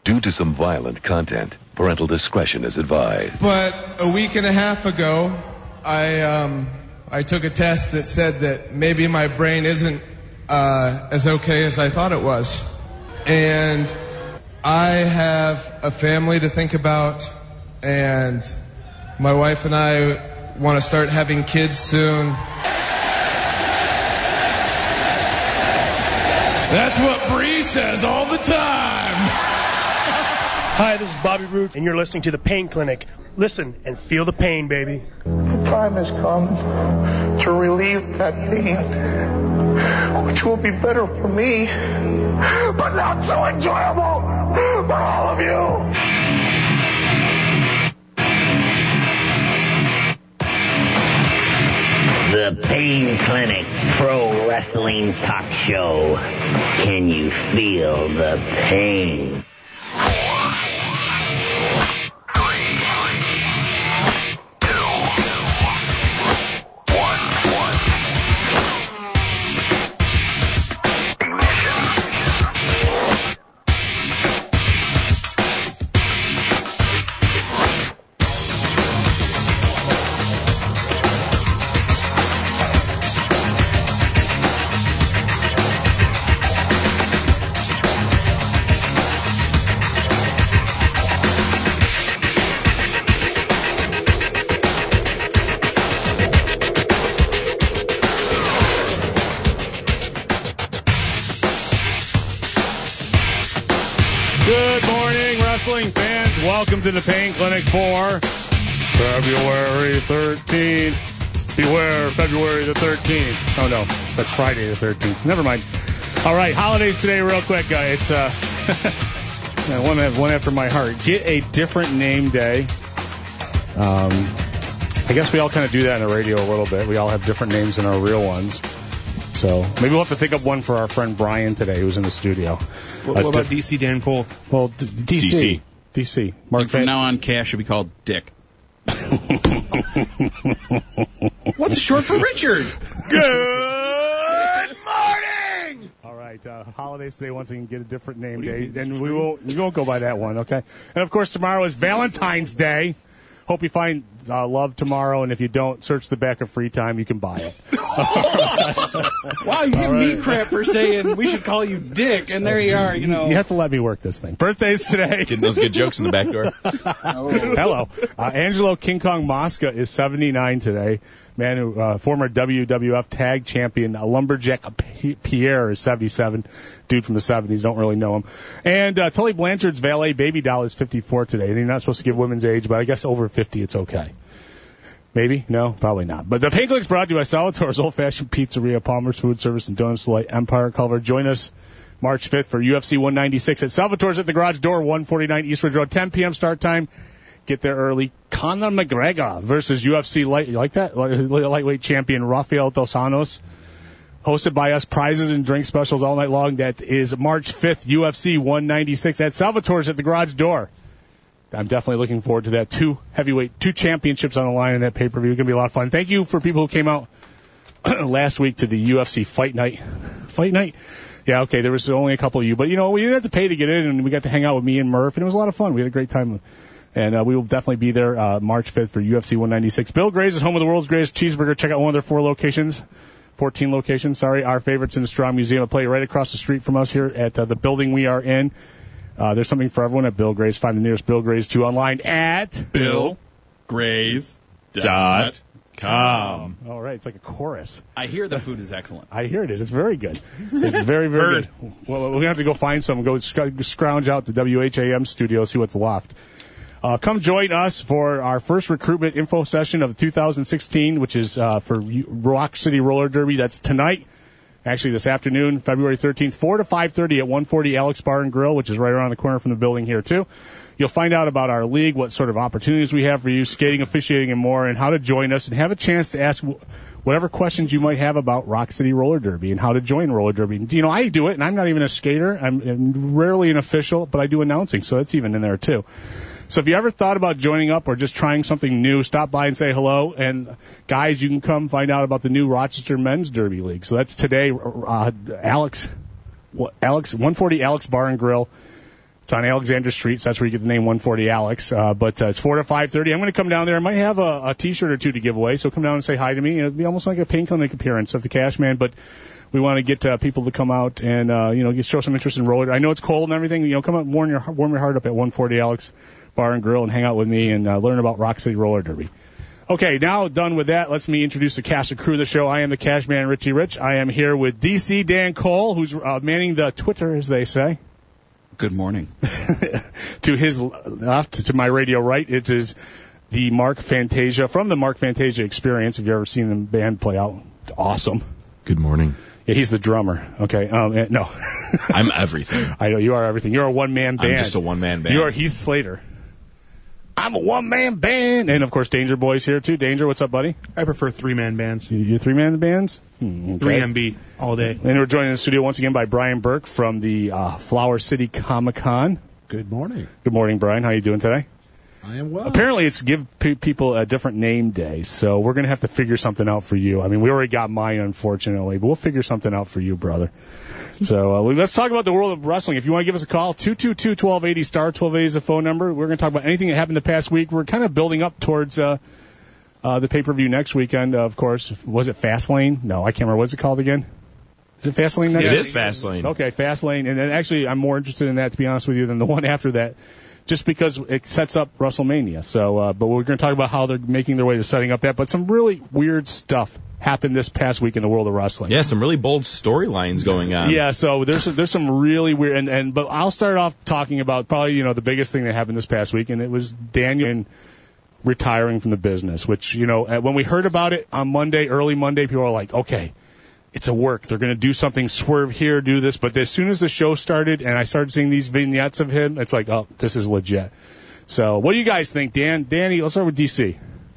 Due to some violent content, parental discretion is advised. But a week and a half ago, I took a test that said that maybe my brain isn't as okay as I thought it was. And I have a family to think about, and my wife and I want to start having kids soon. That's what Bree says all the time. Hi, this is Bobby Roode, and you're listening to The Pain Clinic. Listen and feel the pain, baby. The time has come to relieve that pain, which will be better for me, but not so enjoyable for all of you. The Pain Clinic Pro Wrestling Talk Show. Can you feel the pain? Welcome to the Pain Clinic for February 13th. Beware, February the 13th. Oh, no. That's Friday the 13th. Never mind. All right, holidays today real quick. It's one after my heart. Get a different name day. I guess we all kind of do that in the radio a little bit. We all have different names than our real ones. So maybe we'll have to think up one for our friend Brian today, who's in the studio. What about DC Dan Cole? Well, DC. Mark, from now on, Cash should be called Dick. What's short for Richard? Good morning! All right, holidays today, once again, get a different name day. Then we won't go by that one, okay? And, of course, tomorrow is Valentine's Day. Hope you find love tomorrow, and if you don't, search the back of Free Time. You can buy it. Wow, you give me crap for saying we should call you Dick, and there you are, you know. You have to let me work this thing. Birthdays today. Getting those good jokes in the back door. Hello. Angelo King Kong Mosca is 79 today. Man who, former WWF Tag Champion Lumberjack Pierre is 77. Dude from the 70s, don't really know him. And Tully Blanchard's valet baby doll is 54 today. And you're not supposed to give women's age, but I guess over 50 it's okay. Maybe? No? Probably not. But the Pain Clinic's brought to you by Salvatore's Old Fashioned Pizzeria, Palmer's Food Service, and Donuts Delight, Empire Culver. Join us March 5th for UFC 196 at Salvatore's at the garage door, 149 East Ridge Road, 10 p.m. start time. Get there early. Conor McGregor versus UFC lightweight champion Rafael Dos Anjos. Hosted by us, prizes and drink specials all night long. That is March 5th, UFC 196 at Salvatore's at the garage door. I'm definitely looking forward to that. Two championships on the line in that pay-per-view. It's going to be a lot of fun. Thank you for people who came out last week to the UFC Fight Night. Fight Night? Yeah, okay, there was only a couple of you. But, you know, we didn't have to pay to get in, and we got to hang out with me and Murph, and it was a lot of fun. We had a great time. And we will definitely be there March 5th for UFC 196. Bill Gray's is home of the world's greatest cheeseburger. Check out one of their 14 locations. Our favorites in the Strong Museum. I'll play right across the street from us here at the building we are in. There's something for everyone at Bill Gray's. Find the nearest Bill Gray's 2 online at BillGrays.com. All right, it's like a chorus. I hear the food is excellent. I hear it is. It's very good. It's very, very good. Well, we're going to have to go find some. Go scrounge out the WHAM studio, see what's left. Come join us for our first recruitment info session of 2016, which is for Rock City Roller Derby. That's tonight. Actually, this afternoon, February 13th, 4 to 5:30 at 140 Alex Bar and Grill, which is right around the corner from the building here, too. You'll find out about our league, what sort of opportunities we have for you, skating, officiating, and more, and how to join us, and have a chance to ask whatever questions you might have about Rock City Roller Derby and how to join Roller Derby. You know, I do it, and I'm not even a skater. I'm rarely an official, but I do announcing, so that's even in there, too. So if you ever thought about joining up or just trying something new, stop by and say hello. And, guys, you can come find out about the new Rochester Men's Derby League. So that's today, 140 Alex Bar and Grill. It's on Alexander Street, so that's where you get the name 140 Alex. But it's 4 to 5:30. I'm going to come down there. I might have a T-shirt or two to give away, so come down and say hi to me. It'll be almost like a Pain Clinic appearance of the Cashman, but we want to get people to come out and show some interest in roller. I know it's cold and everything. Come out, warm your heart up at 140 Alex Bar and Grill and hang out with me and learn about Rock City Roller Derby. Okay, now done with that, let's me introduce the cast and crew of the show. I am the Cashman, Richie Rich. I am here with DC Dan Cole, who's manning the Twitter, as they say. Good morning. To his left, to my radio right, it is the Mark Fantasia from the Mark Fantasia Experience. Have you ever seen the band play out? It's awesome. Good morning. Yeah, he's the drummer. Okay. No. I'm everything. I know you are everything. You're a one-man band. I'm just a one-man band. You are Heath Slater. I'm a one-man band. And, of course, Danger Boy's here, too. Danger, what's up, buddy? I prefer three-man bands. You three-man bands? Okay. 3MB all day. And we're joined in the studio once again by Brian Burke from the Flower City Comic-Con. Good morning. Good morning, Brian. How are you doing today? I am well. Apparently, it's give people a different name day, so we're going to have to figure something out for you. I mean, we already got mine, unfortunately, but we'll figure something out for you, brother. So let's talk about the world of wrestling. If you want to give us a call, 222-1280, star 1280 is the phone number. We're going to talk about anything that happened the past week. We're kind of building up towards the pay-per-view next weekend, of course. Was it Fastlane? No, I can't remember. What's it called again? Is it Fastlane next week? It is Fastlane. Okay, Fastlane. And then actually, I'm more interested in that, to be honest with you, than the one after that, just because it sets up WrestleMania. So, but we're going to talk about how they're making their way to setting up that. But some really weird stuff happened this past week in the world of wrestling. Yeah, some really bold storylines going on. Yeah, so there's some really weird, but I'll start off talking about probably, the biggest thing that happened this past week, and it was Daniel retiring from the business, which, when we heard about it on Monday, early Monday, people were like, okay, it's a work. They're going to do something, swerve here, do this. But as soon as the show started and I started seeing these vignettes of him, it's like, oh, this is legit. So what do you guys think, Dan? Danny, let's start with DC.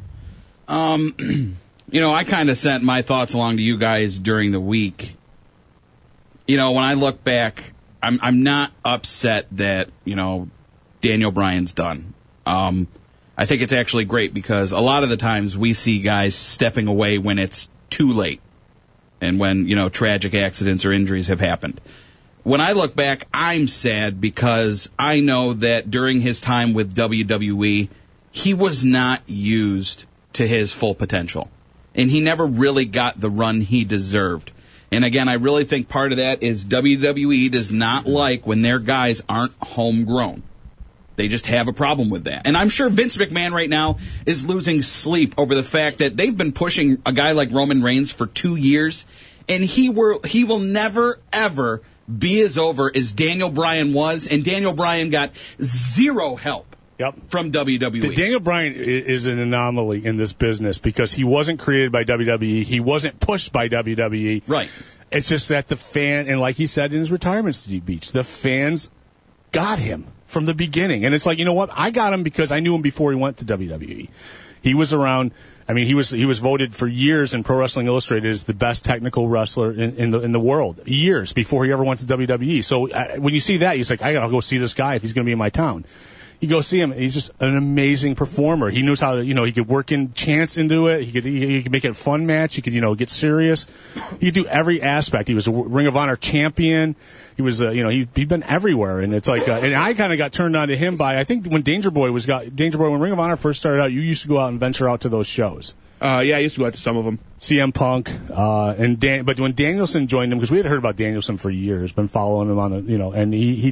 I kind of sent my thoughts along to you guys during the week. When I look back, I'm not upset that, Daniel Bryan's done. I think it's actually great because a lot of the times we see guys stepping away when it's too late and when, tragic accidents or injuries have happened. When I look back, I'm sad because I know that during his time with WWE, he was not used to his full potential. And he never really got the run he deserved. And again, I really think part of that is WWE does not like when their guys aren't homegrown. They just have a problem with that. And I'm sure Vince McMahon right now is losing sleep over the fact that they've been pushing a guy like Roman Reigns for 2 years, and he will never, ever be as over as Daniel Bryan was, and Daniel Bryan got zero help. Yep. From WWE. Daniel Bryan is an anomaly in this business because he wasn't created by WWE. He wasn't pushed by WWE. Right. It's just that the fan, and like he said in his retirement speech, the fans got him from the beginning. And it's like, you know what? I got him because I knew him before he went to WWE. He was around. I mean, he was voted for years in Pro Wrestling Illustrated as the best technical wrestler in the world, years before he ever went to WWE. So when you see that, he's like, I gotta go see this guy if he's gonna be in my town. You go see him. He's just an amazing performer. He knows how to, he could work in chants into it. He could make it a fun match. He could, get serious. He could do every aspect. He was a Ring of Honor champion. He was, he'd been everywhere. And it's like, and I kind of got turned on to him by, I think when Danger Boy, when Ring of Honor first started out, you used to go out and venture out to those shows. Yeah, I used to go out to some of them. CM Punk, but when Danielson joined him, because we had heard about Danielson for years, been following him on the, and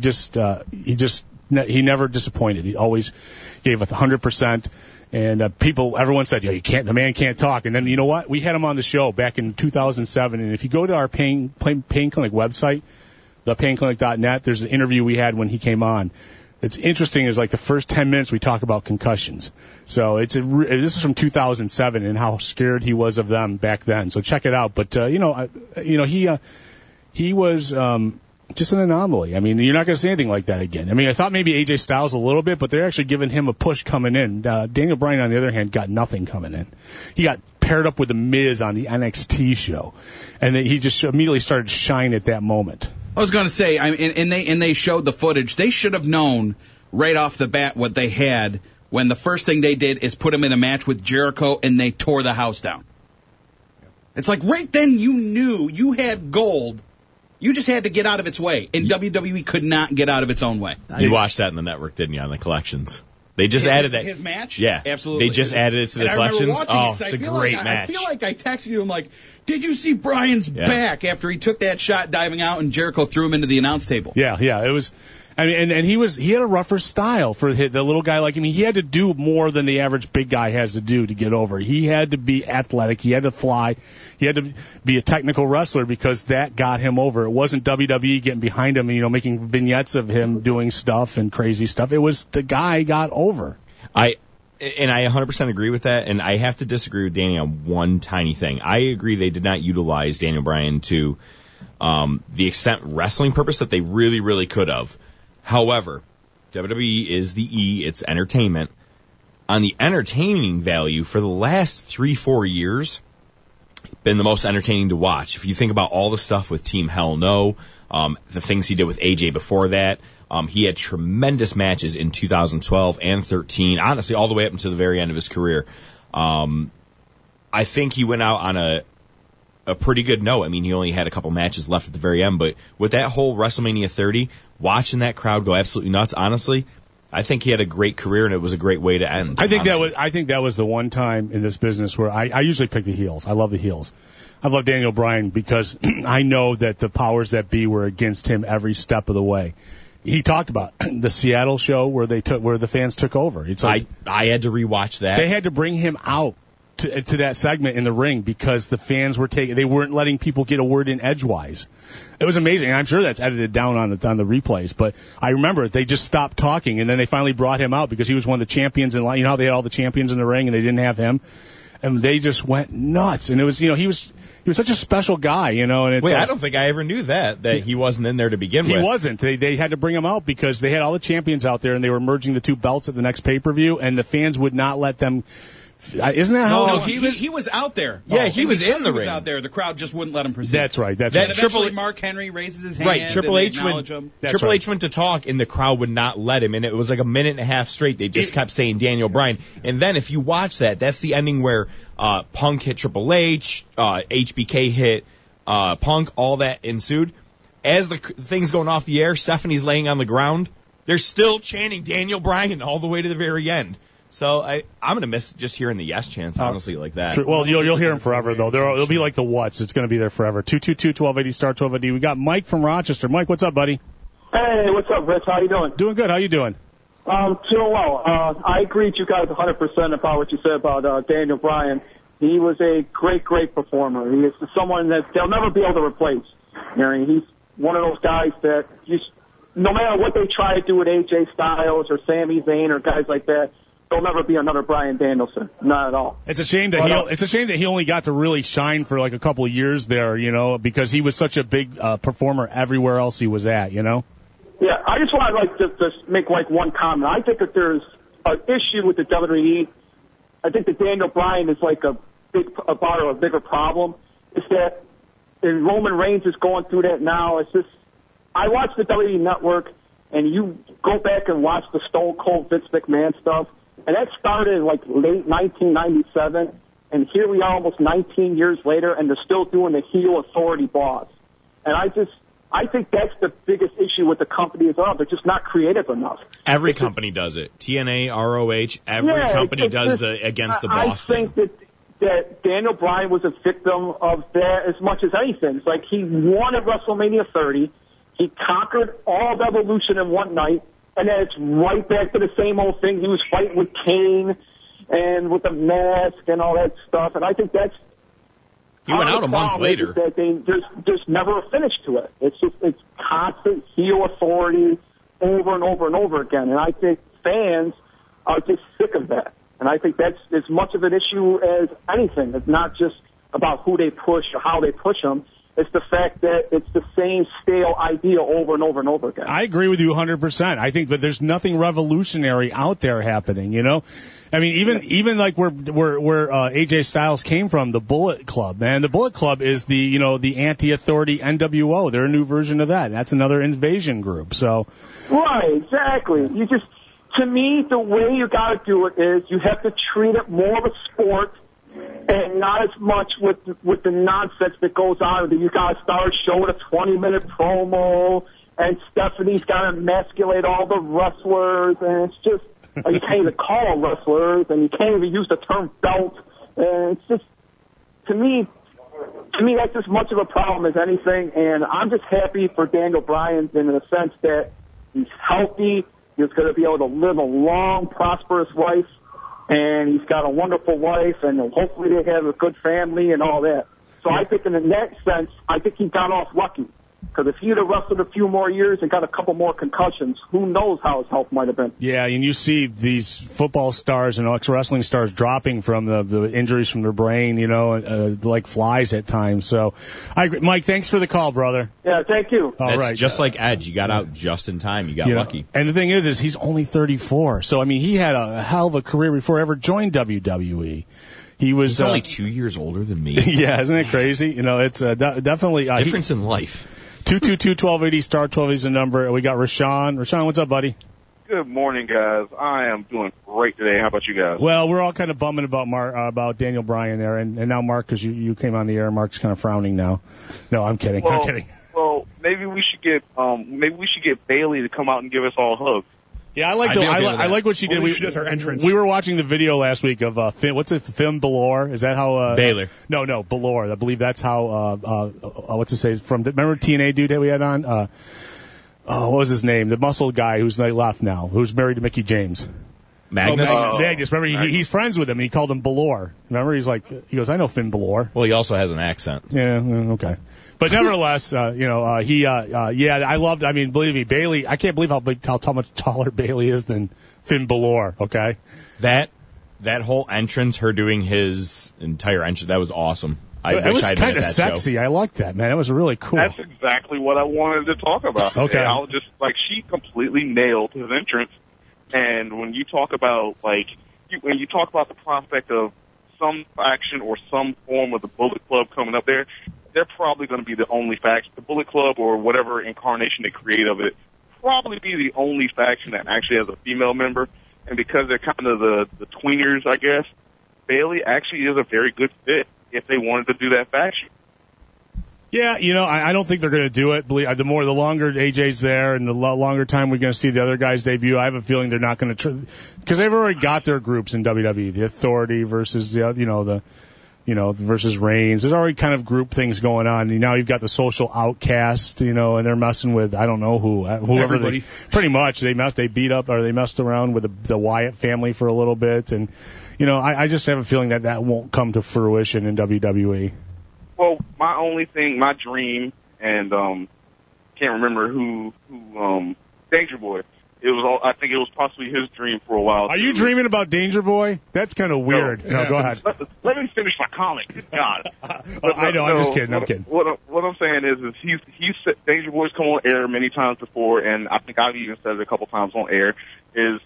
he never disappointed. He always gave 100%. And everyone said, the man can't talk. And then, you know what? We had him on the show back in 2007. And if you go to our Pain Clinic website, thepainclinic.net, there's an interview we had when he came on. It's interesting. It's like the first 10 minutes we talk about concussions. So this is from 2007 and how scared he was of them back then. So check it out. But he was just an anomaly. I mean, you're not going to see anything like that again. I mean, I thought maybe AJ Styles a little bit, but they're actually giving him a push coming in. Daniel Bryan, on the other hand, got nothing coming in. He got paired up with The Miz on the NXT show, and he just immediately started to shine at that moment. I was going to say, and they showed the footage. They should have known right off the bat what they had when the first thing they did is put him in a match with Jericho, and they tore the house down. It's like right then you knew you had gold You just had to get out of its way, and WWE could not get out of its own way. You watched that in the network, didn't you, on the collections? They just added that. His match? Yeah. Absolutely. They just added it to the collections. Oh, it's a great match. I feel like I texted you, I'm like, did you see Bryan's back after he took that shot diving out and Jericho threw him into the announce table? Yeah, it was. I mean, and he had a rougher style for the little guy like him. He had to do more than the average big guy has to do to get over. He had to be athletic. He had to fly. He had to be a technical wrestler because that got him over. It wasn't WWE getting behind him and, making vignettes of him doing stuff and crazy stuff. It was the guy got over. I 100% agree with that, and I have to disagree with Danny on one tiny thing. I agree they did not utilize Daniel Bryan to the extent wrestling purpose that they really, really could have. However, WWE is the E, it's entertainment. On the entertaining value, for the last 3-4 years, been the most entertaining to watch. If you think about all the stuff with Team Hell No, the things he did with AJ before that, he had tremendous matches in 2012 and 13, honestly, all the way up until the very end of his career. I think he went out on a pretty good note. I mean, he only had a couple matches left at the very end, but with that whole WrestleMania 30, watching that crowd go absolutely nuts, honestly, I think he had a great career, and it was a great way to end. I think that was the one time in this business where I usually pick the heels. I love the heels. I love Daniel Bryan because I know that the powers that be were against him every step of the way. He talked about the Seattle show where the fans took over. It's like I had to rewatch that. They had to bring him out to that segment in the ring because the fans they weren't letting people get a word in edgewise. It was amazing. And I'm sure that's edited down on the replays, but I remember they just stopped talking and then they finally brought him out because he was one of the champions in line. You know how they had all the champions in the ring and they didn't have him? And they just went nuts. And it was, he was such a special guy, and it's Wait, I don't think I ever knew that he wasn't in there to begin with. He wasn't. They had to bring him out because they had all the champions out there and they were merging the two belts at the next pay-per-view and the fans would not let them. Isn't that how? No, he was out there. Yeah, he was in the ring. He was out there. The crowd just wouldn't let him proceed. That's right. And eventually Mark Henry raises his hand. Right, Triple H H went to talk, and the crowd would not let him. And it was like a minute and a half straight. They just kept saying Daniel Bryan. And then if you watch that's the ending where Punk hit Triple H, HBK hit Punk. All that ensued. As the thing's going off the air, Stephanie's laying on the ground. They're still chanting Daniel Bryan all the way to the very end. So I'm going to miss just hearing the yes chants, honestly, like that. Well, you'll hear him forever, though. It'll be like the What's. It's going to be there forever. 222-1280, star 1280. We got Mike from Rochester. Mike, what's up, buddy? Hey, what's up, Rich? How you doing? Doing good. How you doing? Doing well. I agree with you guys 100% about what you said about Daniel Bryan. He was a great, great performer. He is someone that they'll never be able to replace. He's one of those guys that no matter what they try to do with AJ Styles or Sami Zayn or guys like that, there'll never be another Bryan Danielson. Not at all. It's a shame that he only got to really shine for like a couple of years there, because he was such a big performer everywhere else he was at, Yeah, I just want to make one comment. I think that there's an issue with the WWE. I think that Daniel Bryan is like a bigger problem. It's that and Roman Reigns is going through that now. It's just I watch the WWE Network, and you go back and watch the Stone Cold Vince McMahon stuff. And that started in late 1997, and here we are almost 19 years later, and they're still doing the heel authority boss. And I think that's the biggest issue with the company as well. They're just not creative enough. Every company does it. TNA, ROH, every company does the against the boss thing. I think that Daniel Bryan was a victim of that as much as anything. It's like he won at WrestleMania 30. He conquered all of Evolution in one night. And then it's right back to the same old thing. He was fighting with Kane and with the mask and all that stuff. And I think that's he went out a month later. That there's never a finish to it. It's constant heel authority over and over and over again. And I think fans are just sick of that. And I think that's as much of an issue as anything. It's not just about who they push or how they push them. It's the fact that it's the same stale idea over and over and over again. I agree with you 100%. I think that there's nothing revolutionary out there happening, I mean, even like where AJ Styles came from, the Bullet Club, man. The Bullet Club is the anti-authority NWO. They're a new version of that. That's another invasion group, so. Right, exactly. To me, the way you gotta do it is you have to treat it more of a sport and not as much with the nonsense that goes on. That you guys start showing a 20-minute promo, and Stephanie's got to emasculate all the wrestlers, and it's just you can't even call them wrestlers, and you can't even use the term belt, and it's just to me that's as much of a problem as anything. And I'm just happy for Daniel Bryan in the sense that he's healthy, he's going to be able to live a long, prosperous life. And he's got a wonderful wife, and hopefully they have a good family and all that. So I think in that sense, I think he got off lucky. Because if he'd have wrestled a few more years and got a couple more concussions, who knows how his health might have been. Yeah, and you see these football stars and ex-wrestling stars dropping from the injuries from their brain, like flies at times. So I agree. Mike, thanks for the call, brother. Yeah, thank you. All right. Just like Edge. You got out just in time. You got lucky. And the thing is he's only 34. So, I mean, he had a hell of a career before he ever joined WWE. He's only 2 years older than me. Yeah, isn't it crazy? It's definitely... difference in life. 222-1280, star 12 is the number. We got Rashawn. Rashawn, what's up, buddy? Good morning, guys. I am doing great today. How about you guys? Well, we're all kind of bumming about Daniel Bryan there, and now Mark, because you came on the air, Mark's kind of frowning now. No, I'm kidding. I'm kidding. Well, maybe we should get Bailey to come out and give us all hugs. Yeah, I like what she did. She does her entrance. We were watching the video last week of Finn Balor. Is that how Baylor? No, Balor. I believe that's how what's it say remember TNA dude that we had on? What was his name? The muscle guy who's left now, who's married to Mickie James. Magnus? Magnus. Remember, he's friends with him. He called him Balor. Remember, he goes, I know Finn Balor. Well, he also has an accent. Yeah, okay. But nevertheless, I loved, believe me, Bailey, I can't believe how much taller Bailey is than Finn Balor, okay? That whole entrance, her doing his entire entrance, that was awesome. It was kind of sexy. I liked that, man. It was really cool. That's exactly what I wanted to talk about. Okay. And I was just, she completely nailed his entrance. And when you talk about, when you talk about the prospect of some faction or some form of the Bullet Club coming up there, they're probably going to be the only faction. The Bullet Club or whatever incarnation they create of it probably be the only faction that actually has a female member. And because they're kind of the tweeners, I guess, Bailey actually is a very good fit if they wanted to do that faction. Yeah, I don't think they're going to do it. The longer AJ's there and the longer time we're going to see the other guys debut, I have a feeling they're not going to because they've already got their groups in WWE, the Authority versus versus Reigns. There's already kind of group things going on. And now you've got the Social Outcast, and they're messing with I don't know whoever. Everybody. Pretty much they messed around with the Wyatt family for a little bit, and I just have a feeling that won't come to fruition in WWE. Well, my dream, and can't remember who Danger Boy. I think it was possibly his dream for a while. Are you dreaming about Danger Boy? That's kind of weird. No, go ahead. Let me finish my comment. Good God. I know. I'm just kidding. I'm kidding. What I'm saying is he's Danger Boy's come on air many times before, and I think I've even said it a couple times on air. Is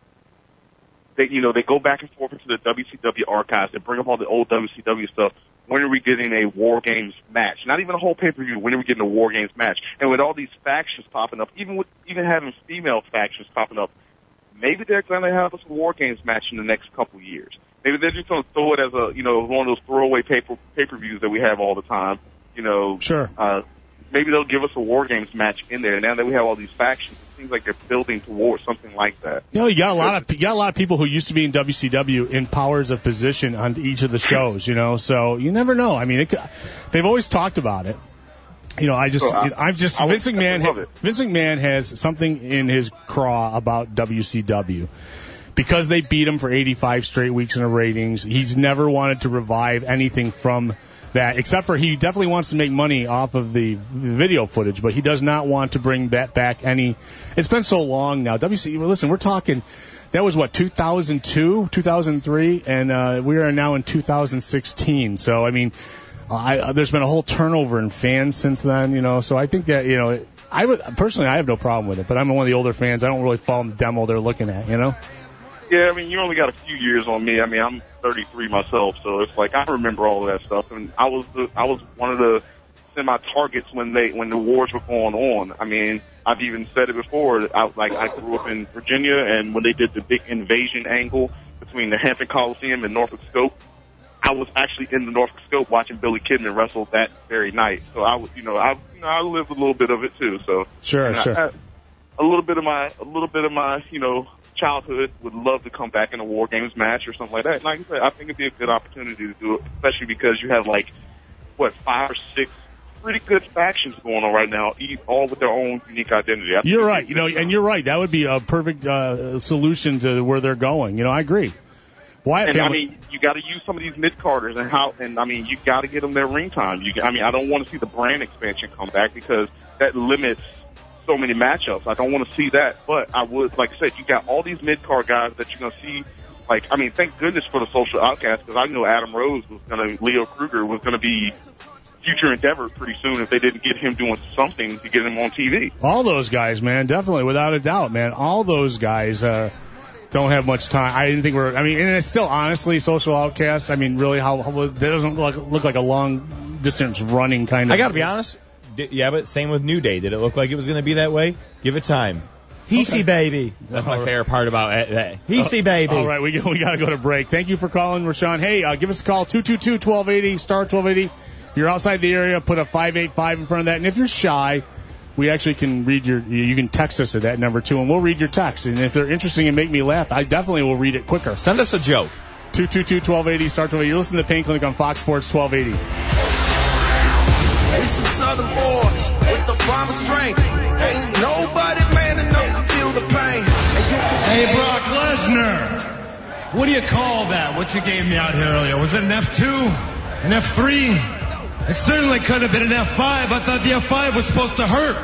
they go back and forth into the WCW archives. They bring up all the old WCW stuff. When are we getting a War Games match? Not even a whole pay-per-view. When are we getting a War Games match? And with all these factions popping up, even having female factions popping up, maybe they're going to have us a War Games match in the next couple of years. Maybe they're just going to throw it as one of those throwaway pay-per-views that we have all the time. Sure. Maybe they'll give us a War Games match in there. Now that we have all these factions, it seems like they're building towards something like that. You got a lot of people who used to be in WCW in powers of position on each of the shows. So you never know. I mean, they've always talked about it. Vince McMahon has something in his craw about WCW. Because they beat him for 85 straight weeks in the ratings, he's never wanted to revive anything from that, except for he definitely wants to make money off of the video footage, but he does not want to bring that back any. It's been so long now. Listen, we're talking, that was 2002, 2003, and we are now in 2016. So, I mean, there's been a whole turnover in fans since then, so I think that, I have no problem with it, but I'm one of the older fans. I don't really follow the demo they're looking at, Yeah, I mean, you only got a few years on me. I mean, I'm 33 myself, so it's like I remember all of that stuff. And I was one of the semi-targets when the wars were going on. I mean, I've even said it before. I grew up in Virginia, and when they did the big invasion angle between the Hampton Coliseum and Norfolk Scope, I was actually in the Norfolk Scope watching Billy Kidman wrestle that very night. So I was, I lived a little bit of it too. So sure. A little bit of my, childhood would love to come back in a War Games match or something like that. And like I said, I think it'd be a good opportunity to do it, especially because you have 5 or 6 pretty good factions going on right now, all with their own unique identity. You're right, and you're right. That would be a perfect solution to where they're going. I agree. Wyatt family. You got to use some of these mid-carders and you got to get them their ring time. I don't want to see the brand expansion come back because that limits so many matchups. I don't want to see that, but I would, like I said, you got all these mid-card guys that you're going to see. Thank goodness for the Social Outcasts, because I knew Adam Rose Leo Kruger was going to be future endeavor pretty soon if they didn't get him doing something to get him on TV. All those guys, man, definitely, without a doubt, man. All those guys don't have much time. I didn't think and it's still, honestly, Social Outcasts, really, how that doesn't look like a long-distance running kind of... I got to be honest. Yeah, but same with New Day. Did it look like it was going to be that way? Give it time. Heesy baby. That's my favorite part about that. Heesy baby. All right, we got to go to break. Thank you for calling, Rashawn. Hey, give us a call, 222-1280, star 1280. If you're outside the area, put a 585 in front of that. And if you're shy, we actually can read you can text us at that number too, and we'll read your text. And if they're interesting and make me laugh, I definitely will read it quicker. Send us a joke. 222-1280, star 1280. You're listening to Pain Clinic on Fox Sports 1280. It's some Southern boys with the promise strength. Ain't nobody man enough to feel the pain. Hey, Brock Lesnar, what do you call that? What you gave me out here earlier? Was it an F2? An F3? It certainly could have been an F5. I thought the F5 was supposed to hurt.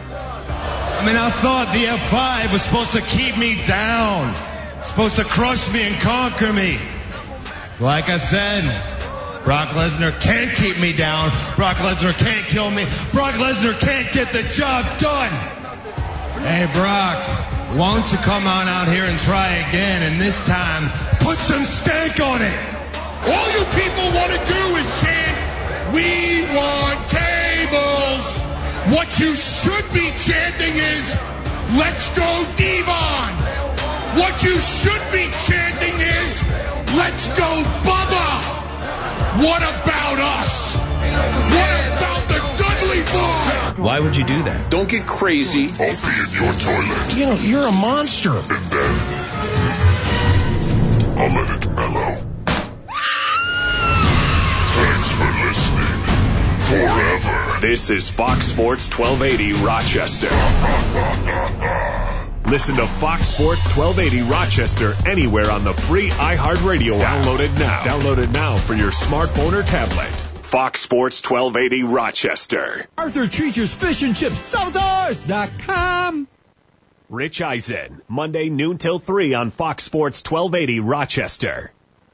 I thought the F5 was supposed to keep me down. Supposed to crush me and conquer me. Like I said, Brock Lesnar can't keep me down. Brock Lesnar can't kill me. Brock Lesnar can't get the job done. Hey, Brock, why don't you come on out here and try again, and this time put some stank on it. All you people want to do is chant, "We want tables." What you should be chanting is, "Let's go Devon." What you should be chanting is, "Let's go Bubba." What about us? What about the Dudley Boy? Why would you do that? Don't get crazy. I'll be in your toilet. You're a monster. And then I'll let it mellow. Thanks for listening. Forever. This is Fox Sports 1280 Rochester. Listen to Fox Sports 1280 Rochester anywhere on the free iHeartRadio app. Download it now for your smartphone or tablet. Fox Sports 1280 Rochester. Arthur Treacher's Fish and Chips. Salvadors.com. Rich Eisen, Monday noon till 3 on Fox Sports 1280 Rochester.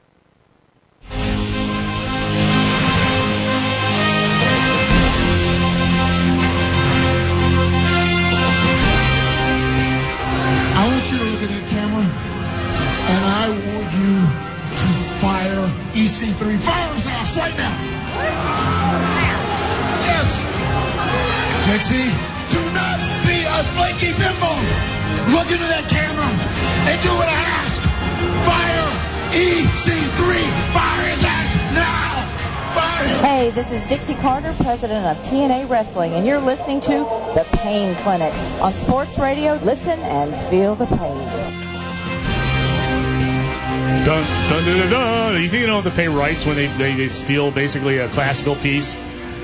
I want you to look at that camera, and I want you to fire EC3. Fire his ass right now. Yes. Dixie, do not be a flaky bimbo. Look into that camera and do what I ask. Fire EC3. Fire his ass now. Hey, this is Dixie Carter, president of TNA Wrestling, and you're listening to The Pain Clinic on Sports Radio. Listen and feel the pain. Dun, dun, dun, dun, dun. You think you don't have to pay rights when they steal basically a classical piece?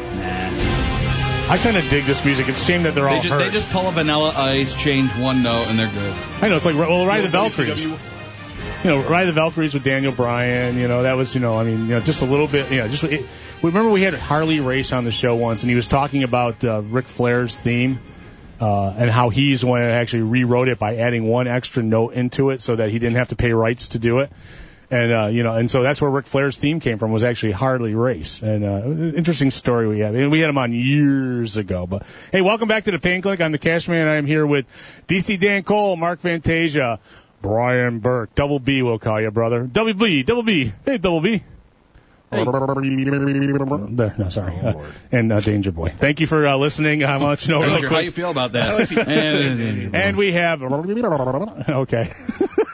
I kind of dig this music. It's a shame that they're all hurt. They just pull a Vanilla Ice, change one note, and they're good. I know, it's like, Ride the Valkyries. Ride the Valkyries with Daniel Bryan, that was, just a little bit, remember we had Harley Race on the show once, and he was talking about Ric Flair's theme, and how he's the one that actually rewrote it by adding one extra note into it so that he didn't have to pay rights to do it. And, and so that's where Ric Flair's theme came from, was actually Harley Race. And, interesting story we have. And we had him on years ago. But, hey, welcome back to the Pain Clinic. I'm the Cash Man. I am here with DC Dan Cole, Mark Fantasia, Brian Burke. Double B, we'll call you, brother. Double B. Hey, Double B. Hey. There, no, sorry. And Danger Boy. Thank you for listening. I want you to know real quick. How you feel about that? And we have... Okay.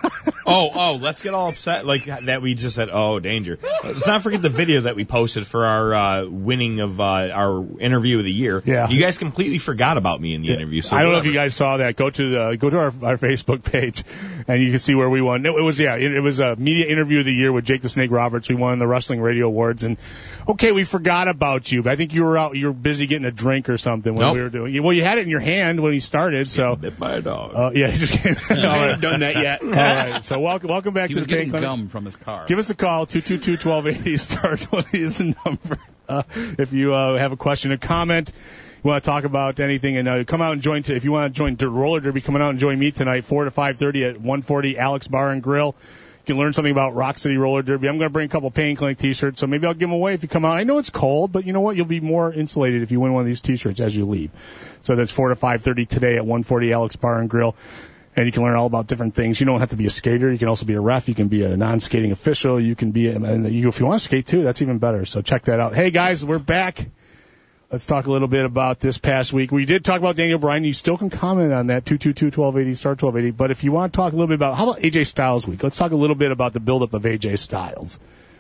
Let's get all upset like that. We just said, oh, danger. Let's not forget the video that we posted for our winning of our interview of the year. Yeah. You guys completely forgot about me in the interview. So I don't know if you guys saw that. Go to our Facebook page, and you can see where we won. It was a media interview of the year with Jake the Snake Roberts. We won the Wrestling Radio Awards, and okay, we forgot about you. But I think you were busy getting a drink or something when we were doing. Well, you had it in your hand when you started, so. Bit by a dog. Yeah, he just came. I haven't done that yet. All right, so welcome back He to was the Pain getting Clinic. gum from his car. Give us a call, 222-1280, star 20 is the number. If you have a question, a comment, you want to talk about anything, and come out and join. If you want to join the Roller Derby, come out and join me tonight, 4 to 5:30 at 140 Alex Bar and Grill. You can learn something about Rock City Roller Derby. I'm going to bring a couple Pain Clinic T-shirts, so maybe I'll give them away if you come out. I know it's cold, but you know what? You'll be more insulated if you win one of these T-shirts as you leave. So that's 4 to 5:30 today at 140 Alex Bar and Grill. And you can learn all about different things. You don't have to be a skater. You can also be a ref. You can be a non-skating official. You can be, if you want to skate too, that's even better. So check that out. Hey guys, we're back. Let's talk a little bit about this past week. We did talk about Daniel Bryan. You still can comment on that, 222-1280, star 1280. But if you want to talk a little bit about, how about AJ Styles week? Let's talk a little bit about the buildup of AJ Styles.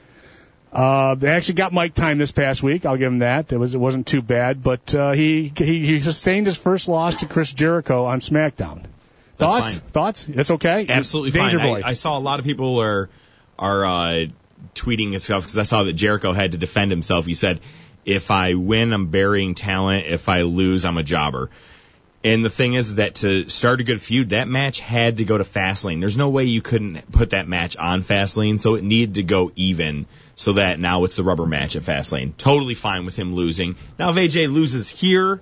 They actually got mic time this past week. I'll give him that. It wasn't too bad, but he sustained his first loss to Chris Jericho on SmackDown. Thoughts? That's okay? Absolutely Danger fine. Boy. I saw a lot of people are tweeting and stuff because I saw that Jericho had to defend himself. He said, if I win, I'm burying talent. If I lose, I'm a jobber. And the thing is that to start a good feud, that match had to go to Fastlane. There's no way you couldn't put that match on Fastlane, so it needed to go even so that now it's the rubber match at Fastlane. Totally fine with him losing. Now, if AJ loses here,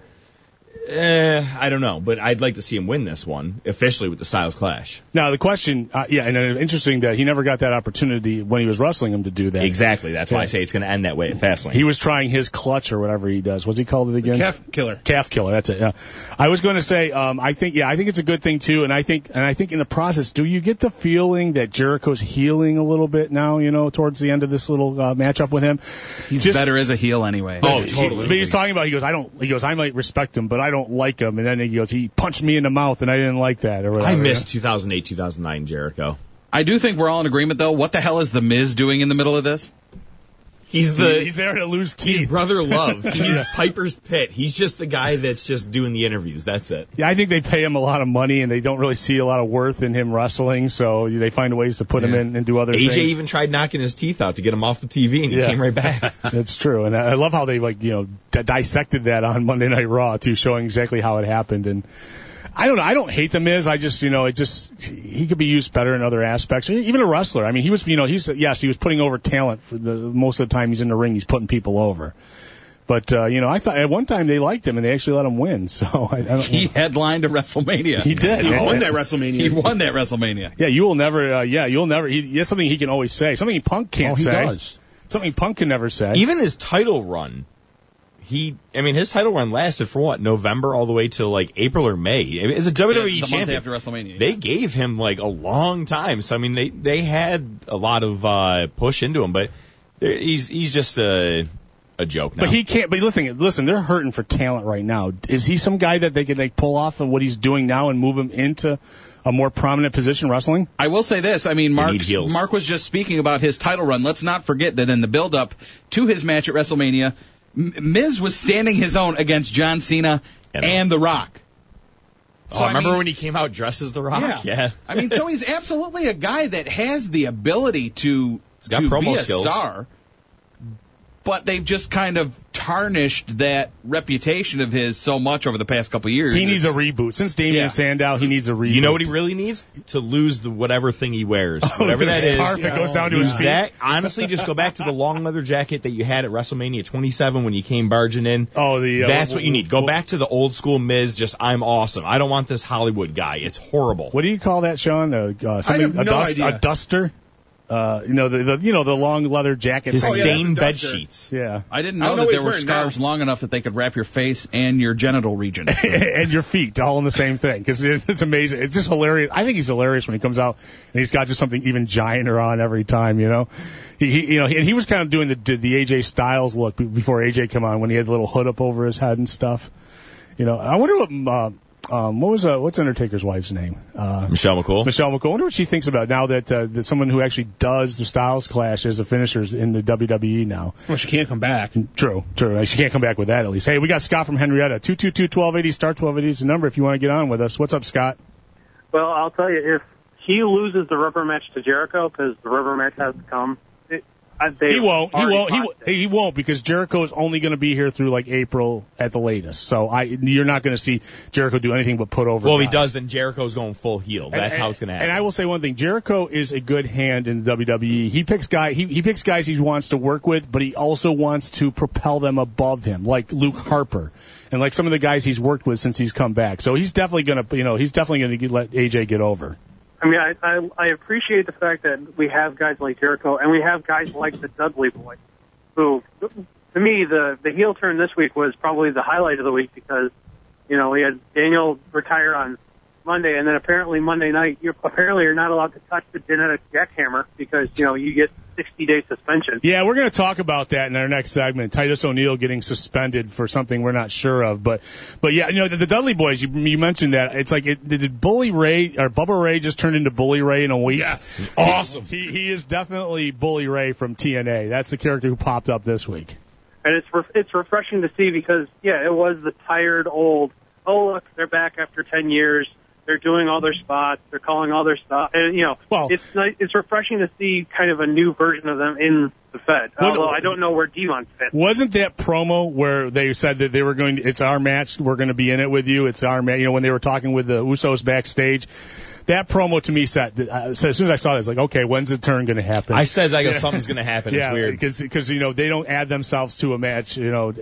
I don't know, but I'd like to see him win this one officially with the Styles Clash. Now the question, and interesting that he never got that opportunity when he was wrestling him to do that. Exactly. That's why I say it's going to end that way at Fastlane. He was trying his clutch or whatever he does. What's he called it again? Calf killer. Calf killer. That's it. Yeah. I was going to say, I think it's a good thing too, and I think in the process, do you get the feeling that Jericho's healing a little bit now? Towards the end of this little matchup with him, he's better as a heel anyway. Oh, totally. But he's talking about. He goes, I might respect him, but I don't like him. And then he goes, he punched me in the mouth, and I didn't like that. Or whatever. I missed 2008, 2009 Jericho. I do think we're all in agreement, though. What the hell is The Miz doing in the middle of this? He's there to lose teeth. He's Brother Love. He's Piper's Pit. He's just the guy that's just doing the interviews. That's it. Yeah, I think they pay him a lot of money, and they don't really see a lot of worth in him wrestling, so they find ways to put him in and do other things. AJ even tried knocking his teeth out to get him off the TV, and he came right back. That's true, and I love how they dissected that on Monday Night Raw too, showing exactly how it happened. And I don't know. I don't hate The Miz. I just, he could be used better in other aspects. Even a wrestler. I mean, he was, he was putting over talent for most of the time he's in the ring. He's putting people over. But, I thought at one time they liked him and they actually let him win. So I don't. He headlined a WrestleMania. He did. He won that WrestleMania. Yeah, you'll never. That's something he can always say. Something Punk can't say. He does. Something Punk can never say. Even his title run. His title run lasted from November all the way till April or May. As a WWE the champion, month after WrestleMania. They gave him a long time. So they had a lot of push into him, but he's just a joke now. But he can't. But listen, they're hurting for talent right now. Is he some guy that they can pull off of what he's doing now and move him into a more prominent position wrestling? I will say this. I mean, Mark was just speaking about his title run. Let's not forget that in the build-up to his match at WrestleMania, Miz was standing his own against John Cena and The Rock. So remember when he came out dressed as The Rock? Yeah. I mean, so he's absolutely a guy that has the ability to be a star. But they've just kind of tarnished that reputation of his so much over the past couple of years. He needs a reboot. Since Damian Sandow, he needs a reboot. You know what he really needs? To lose whatever thing he wears. Whatever that is. Scarf that goes down to his feet. Honestly, just go back to the long leather jacket that you had at WrestleMania 27 when you came barging in. That's what you need. Go back to the old school Miz, just I'm awesome. I don't want this Hollywood guy. It's horrible. What do you call that, Sean? I have no idea. A duster? The long leather jacket. His stained bed sheets. Yeah. I didn't know that there were scarves long enough that they could wrap your face and your genital region. And your feet, all in the same thing. Because it's amazing. It's just hilarious. I think he's hilarious when he comes out and he's got just something even gianter on every time, He was kind of doing the AJ Styles look before AJ came on when he had the little hood up over his head and stuff. I wonder what what's Undertaker's wife's name? Michelle McCool. Michelle McCool. I wonder what she thinks about now that someone who actually does the Styles Clash as the finishers in the WWE now. Well, she can't come back. True. She can't come back with that at least. Hey, we got Scott from Henrietta. 222-1280, star 1280 is the number if you want to get on with us. What's up, Scott? Well, I'll tell you, if he loses the rubber match to Jericho, because the rubber match has to come, He won't because Jericho is only going to be here through like April at the latest. So you're not going to see Jericho do anything but put over. Well, if guys. he does, then Jericho's going full heel. That's how it's going to happen. And I will say one thing: Jericho is a good hand in the WWE. He picks guys he wants to work with, but he also wants to propel them above him, like Luke Harper and like some of the guys he's worked with since he's come back. So he's definitely going to let AJ get over. I mean, I appreciate the fact that we have guys like Jericho and we have guys like the Dudley Boy, who, to me, the heel turn this week was probably the highlight of the week because, we had Daniel retire on Monday, and then apparently Monday night, you're not allowed to touch the genetic jackhammer because, you get 60-day suspension. Yeah, we're going to talk about that in our next segment. Titus O'Neil getting suspended for something we're not sure of. But yeah, the Dudley Boys, you mentioned that. It's like, did Bully Ray or Bubba Ray just turn into Bully Ray in a week? Yes. Awesome. He is definitely Bully Ray from TNA. That's the character who popped up this week. And it's refreshing to see because, yeah, it was the tired old, oh, look, they're back after 10 years. They're doing all their spots. They're calling all their stuff. And, it's nice, it's refreshing to see kind of a new version of them in the Fed. Although I don't know where Devon fits. Wasn't that promo where they said that they were going to, it's our match, we're going to be in it with you, it's our match, when they were talking with the Usos backstage? That promo to me said, so as soon as I saw it, it's like, okay, when's the turn going to happen? I said, something's going to happen. Yeah, it's weird. because they don't add themselves to a match,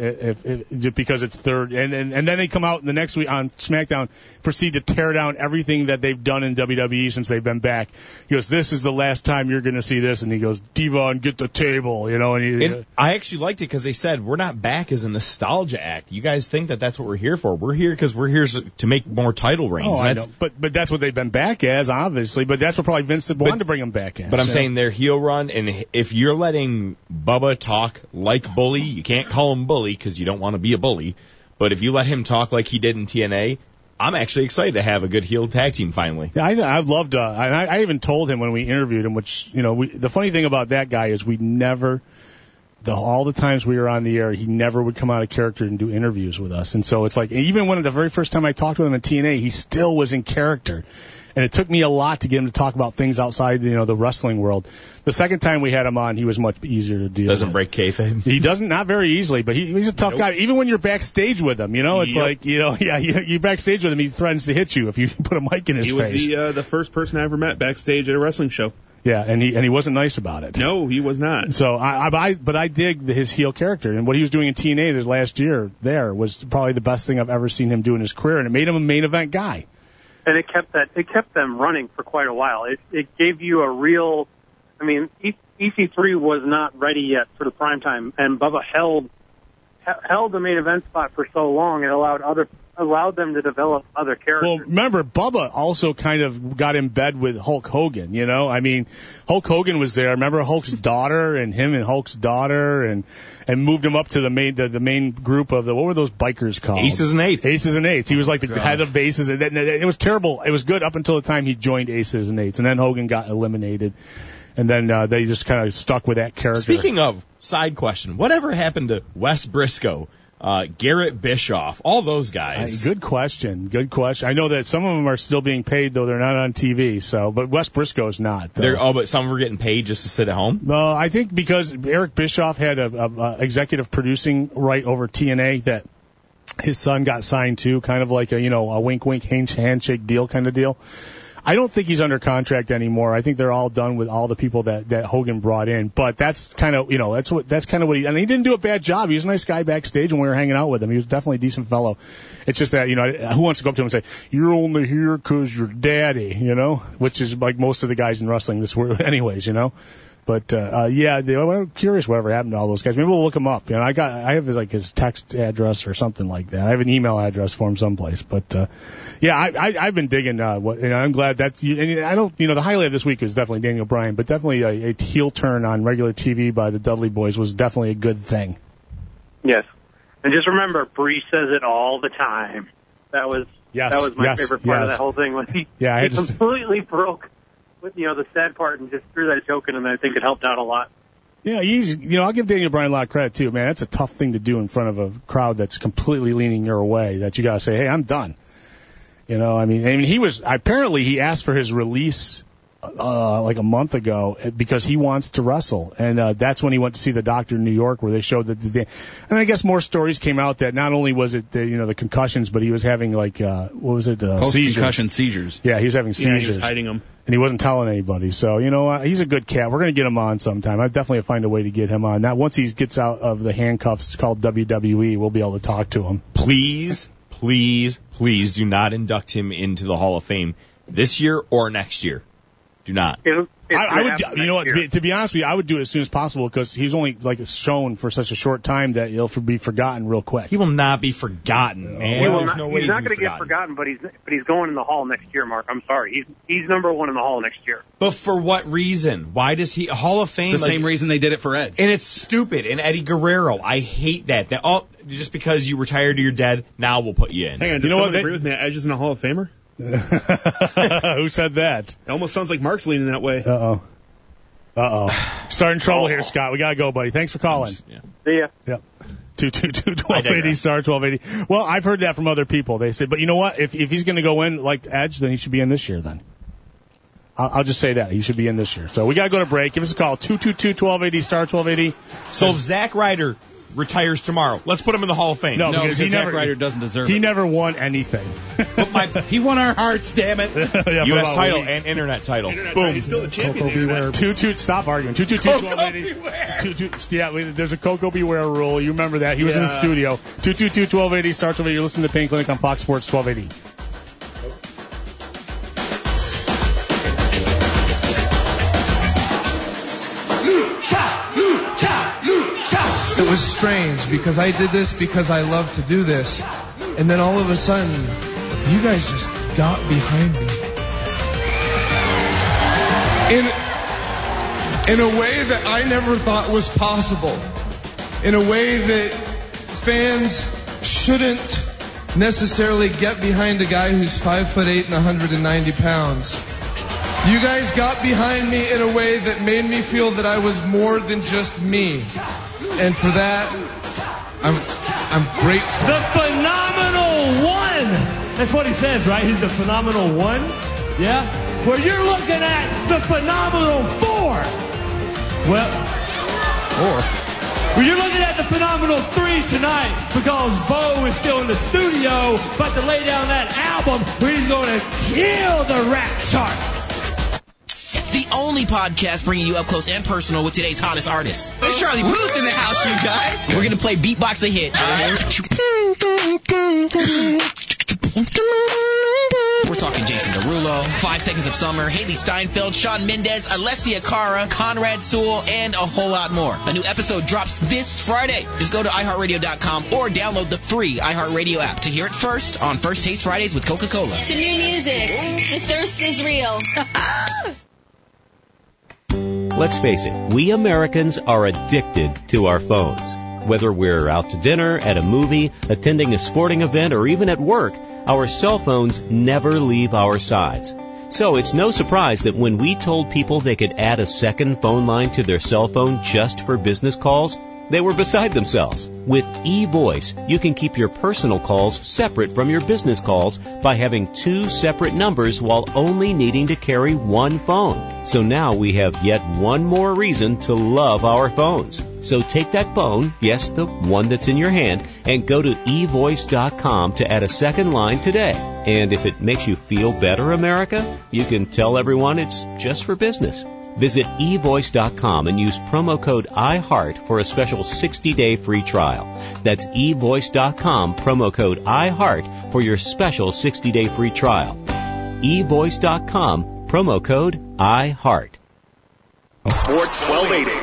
if because it's third. And then they come out the next week on SmackDown, proceed to tear down everything that they've done in WWE since they've been back. He goes, this is the last time you're going to see this. And he goes, Devon, get the table, And I actually liked it because they said, we're not back as a nostalgia act. You guys think that that's what we're here for. We're here because we're here to make more title reigns. I know. But that's what they've been back as, obviously, but that's what probably Vince wanted to bring them back as. But I'm saying their heel run, and if you're letting Bubba talk like Bully, you can't call him Bully because you don't want to be a bully, but if you let him talk like he did in TNA, I'm actually excited to have a good heel tag team finally. Yeah, I've loved, and I even told him when we interviewed him, which, the funny thing about that guy is we never, all the times we were on the air, he never would come out of character and do interviews with us. And so it's like, even when the very first time I talked to him in TNA, he still was in character. And it took me a lot to get him to talk about things outside, the wrestling world. The second time we had him on, he was much easier to deal with. Doesn't break kayfabe? He doesn't, not very easily, but he's a tough guy. Even when you're backstage with him, it's like, you're backstage with him, he threatens to hit you if you put a mic in his face. He was the first person I ever met backstage at a wrestling show. Yeah, and he wasn't nice about it. No, he was not. So but I dig his heel character, and what he was doing in TNA this last year there was probably the best thing I've ever seen him do in his career, and it made him a main event guy. And it kept them running for quite a while. It gave you a real, EC3 was not ready yet for the prime time, and Bubba held the main event spot for so long. It allowed them to develop other characters. Well, remember, Bubba also kind of got in bed with Hulk Hogan, Hulk Hogan was there. Remember Hulk's daughter and him and Hulk's daughter and moved him up to the main group of what were those bikers called? Aces and Eights. He was like the head of Aces. And it was terrible. It was good up until the time he joined Aces and Eights. And then Hogan got eliminated. And then they just kind of stuck with that character. Speaking of, side question, whatever happened to Wes Briscoe? Garrett Bischoff, all those guys. Good question. I know that some of them are still being paid, though they're not on TV. But Wes Briscoe's not. But some were getting paid just to sit at home? Well, I think because Eric Bischoff had a executive producing right over TNA that his son got signed to, kind of like a wink, wink, handshake deal kind of deal. I don't think he's under contract anymore. I think they're all done with all the people that Hogan brought in. But that's kind of, that's kind of what he didn't do a bad job. He was a nice guy backstage when we were hanging out with him. He was definitely a decent fellow. It's just that, who wants to go up to him and say, you're only here 'cause you're daddy, which is like most of the guys in wrestling this world anyways, But, I'm curious whatever happened to all those guys. Maybe we'll look them up. I have his text address or something like that. I have an email address for him someplace. But, I've been digging, I'm glad that's, and I don't, the highlight of this week was definitely Daniel Bryan, but definitely a heel turn on regular TV by the Dudley Boys was definitely a good thing. Yes. And just remember, Bree says it all the time. That was Yes. That was my yes, favorite part of yes. that whole thing when he Yeah, he completely broke with the sad part and just threw that joke in, and I think it helped out a lot. Yeah, I'll give Daniel Bryan a lot of credit too, man. That's a tough thing to do in front of a crowd that's completely leaning your way. That you got to say, "Hey, I'm done." I mean, he asked for his release like a month ago because he wants to wrestle, and that's when he went to see the doctor in New York, where they showed that. And I guess more stories came out that not only was it the concussions, but he was having post-concussion seizures. Yeah, he was having seizures. Yeah, he was hiding them. And he wasn't telling anybody. So, he's a good cat. We're going to get him on sometime. I'd definitely find a way to get him on. Now, once he gets out of the handcuffs called WWE, we'll be able to talk to him. Please do not induct him into the Hall of Fame this year or next year. Do not. I would, to be honest with you, I would do it as soon as possible because he's only shown for such a short time that he'll be forgotten real quick. He will not be forgotten, man. He's not going to get forgotten, but he's going in the Hall next year, Mark. I'm sorry. He's number one in the Hall next year. But for what reason? Why does he Hall of Fame? The same reason they did it for Ed. And it's stupid. And Eddie Guerrero, I hate that. Just because you retired or you're dead, now we'll put you in. Hang on, does someone agree with me? Edge isn't a Hall of Famer? Who said that? It almost sounds like Mark's leaning that way. Uh-oh. Starting trouble here, Scott. We got to go, buddy. Thanks for calling. See ya. Yep. 222-1280, star 1280. Well, I've heard that from other people. They say, but you know what? If he's going to go in like Edge, then he should be in this year then. I'll just say that. He should be in this year. So we got to go to break. Give us a call. 222-1280, star 1280. So if Zack Ryder retires tomorrow, let's put him in the Hall of Fame. No, because Zack Ryder doesn't deserve it. He never won anything. He won our hearts, damn it. Yeah, U.S. title and internet title. Boom. He's still the champion. Coco Beware. Stop arguing. 222-1280. Yeah, there's a Coco Beware rule. You remember that. He was in the studio. 222-1280, star 1280. You're listening to Pain Clinic on Fox Sports 1280. It was strange because I did this because I love to do this. And then all of a sudden, you guys just got behind me. In a way that I never thought was possible. In a way that fans shouldn't necessarily get behind a guy who's 5'8" and 190 pounds. You guys got behind me in a way that made me feel that I was more than just me. And for that, I'm grateful. The phenomenal one. That's what he says, right? He's the phenomenal one. Yeah. Well, you're looking at the phenomenal four. Well, you're looking at the phenomenal three tonight because Bo is still in the studio, about to lay down that album where he's going to kill the rap chart. The only podcast bringing you up close and personal with today's hottest artists. There's Charlie Puth in the house, you guys. We're going to play Beatbox a Hit. We're talking Jason Derulo, 5 Seconds of Summer, Haley Steinfeld, Shawn Mendes, Alessia Cara, Conrad Sewell, and a whole lot more. A new episode drops this Friday. Just go to iHeartRadio.com or download the free iHeartRadio app to hear it first on First Taste Fridays with Coca-Cola. To new music, the thirst is real. Let's face it, we Americans are addicted to our phones. Whether we're out to dinner, at a movie, attending a sporting event, or even at work, our cell phones never leave our sides. So it's no surprise that when we told people they could add a second phone line to their cell phone just for business calls, they were beside themselves. With eVoice, you can keep your personal calls separate from your business calls by having 2 separate numbers while only needing to carry one phone. So now we have yet one more reason to love our phones. So take that phone, yes, the one that's in your hand, and go to eVoice.com to add a second line today. And if it makes you feel better, America, you can tell everyone it's just for business. Visit eVoice.com and use promo code iHeart for a special 60-day free trial. That's eVoice.com, promo code iHeart for your special 60-day free trial. eVoice.com, promo code iHeart. Sports 1280.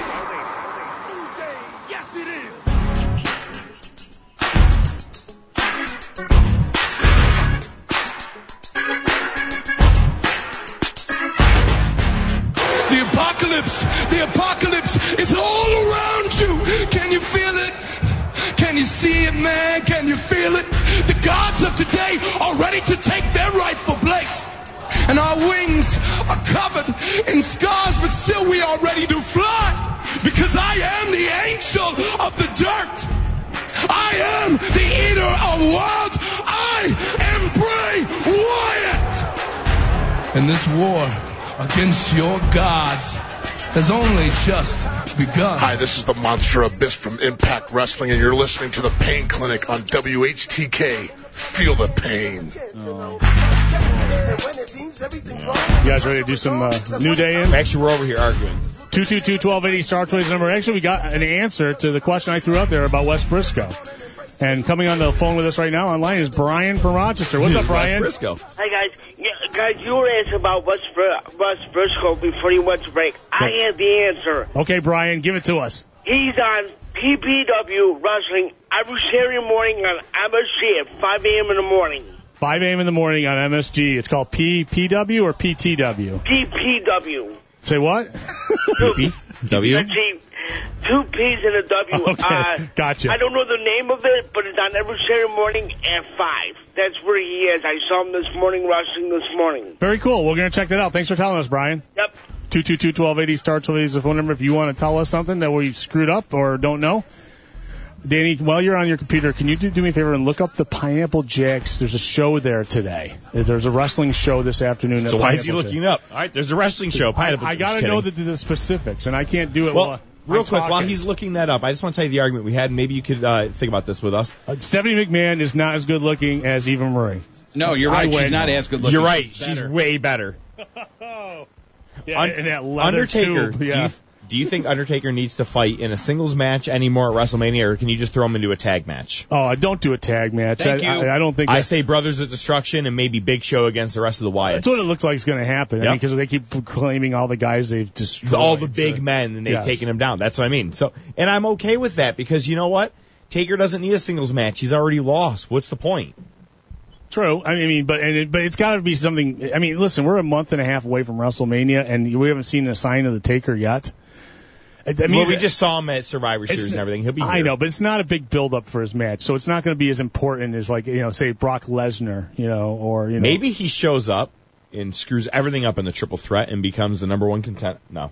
The apocalypse is all around you. Can you feel it? Can you see it, man? Can you feel it? The gods of today are ready to take their rightful place. And our wings are covered in scars, but still we are ready to fly. Because I am the angel of the dirt. I am the eater of worlds. I am Bray Wyatt. And this war against your gods has only just begun. Hi, this is the Monster Abyss from Impact Wrestling, and you're listening to the Pain Clinic on WHTK. Feel the pain. You guys ready to do some New Day in? Actually, we're over here arguing. 222-1280 Star Toys number. Actually, we got an answer to the question I threw out there about Wes Briscoe. And coming on the phone with us right now online is Brian from Rochester. What's up, Brian? Wes Briscoe. Hi, guys. Yeah, guys, you were asking about Wes Briscoe before you went to break. I have the answer. Okay, Brian, give it to us. He's on PPW Wrestling every Saturday morning on MSG at 5 a.m. in the morning. 5 a.m. in the morning on MSG. It's called PPW or PTW? PPW. Say what? PPW? Two P's and a W. Okay, gotcha. I don't know the name of it, but it's on every Saturday morning at 5. That's where he is. I saw him this morning wrestling this morning. Very cool. We're going to check that out. Thanks for telling us, Brian. Yep. 222-1280 Star Toys is the phone number if you want to tell us something that we screwed up or don't know. Danny, while you're on your computer, can you do me a favor and look up the Pineapple Jacks? There's a show there today. There's a wrestling show this afternoon. So why is he looking up? All right, there's a wrestling show. Pineapple. I got to know the specifics, and I can't do it. Well, real quick, while he's looking that up, I just want to tell you the argument we had, and maybe you could think about this with us. Stephanie McMahon is not as good looking as Eva Marie. No, you're right. She's not as good looking. You're right. She's way better. Yeah, and that leather Undertaker, tube, yeah. Do you think Undertaker needs to fight in a singles match anymore at WrestleMania, or can you just throw him into a tag match? Oh, don't do a tag match. Thank you. I don't think. I say Brothers of Destruction and maybe Big Show against the rest of the Wyatts. That's what it looks like is going to happen. Yep. Because they keep claiming all the guys they've destroyed. All the big men, and they've taken them down. That's what I mean. So, and I'm okay with that because you know what? Taker doesn't need a singles match. He's already lost. What's the point? True. I mean, but it's got to be something. I mean, listen, we're a month and a half away from WrestleMania, and we haven't seen a sign of the Taker yet. I mean, well, we just saw him at Survivor Series and everything. He'll be here. I know, but it's not a big build-up for his match, so it's not going to be as important as, like, say Brock Lesnar, or Maybe he shows up and screws everything up in the triple threat and becomes the number one contender. No.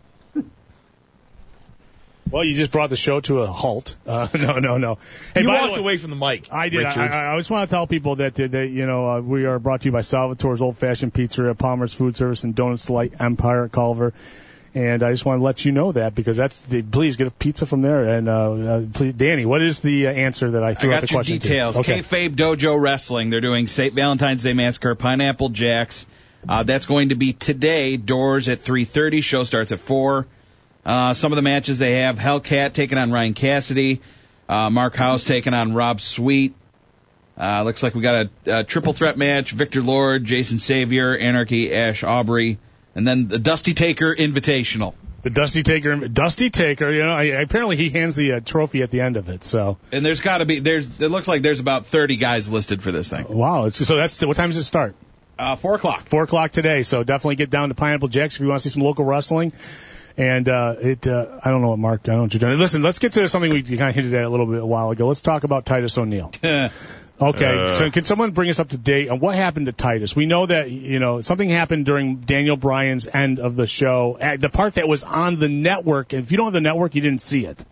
Well, you just brought the show to a halt. No. Hey, you walked away from the mic. I did. Richard. I just want to tell people that we are brought to you by Salvatore's Old Fashioned Pizzeria, Palmer's Food Service, and Donuts Delight Empire at Culver. And I just want to let you know that because please get a pizza from there. And please, Danny, what is the answer that I threw out the question? I got your details. To? Okay. Kayfabe Dojo Wrestling. They're doing St. Valentine's Day Massacre, Pineapple Jacks. That's going to be today. Doors at 3:30. Show starts at 4. Some of the matches they have: Hellcat taking on Ryan Cassidy, Mark House taking on Rob Sweet. Looks like we got a triple threat match: Victor Lord, Jason Xavier, Anarchy, Ash Aubrey. And then the Dusty Taker Invitational. The Dusty Taker, apparently he hands the trophy at the end of it. So. And there's got to be, it looks like there's about 30 guys listed for this thing. Wow. What time does it start? 4 o'clock. 4 o'clock today. So definitely get down to Pineapple Jacks if you want to see some local wrestling. And I don't know what Mark, I don't know what you're doing. Listen, let's get to something we kind of hinted at a little bit a while ago. Let's talk about Titus O'Neil. Okay, so can someone bring us up to date on what happened to Titus? We know that, something happened during Daniel Bryan's end of the show, the part that was on the network. If you don't have the network, you didn't see it.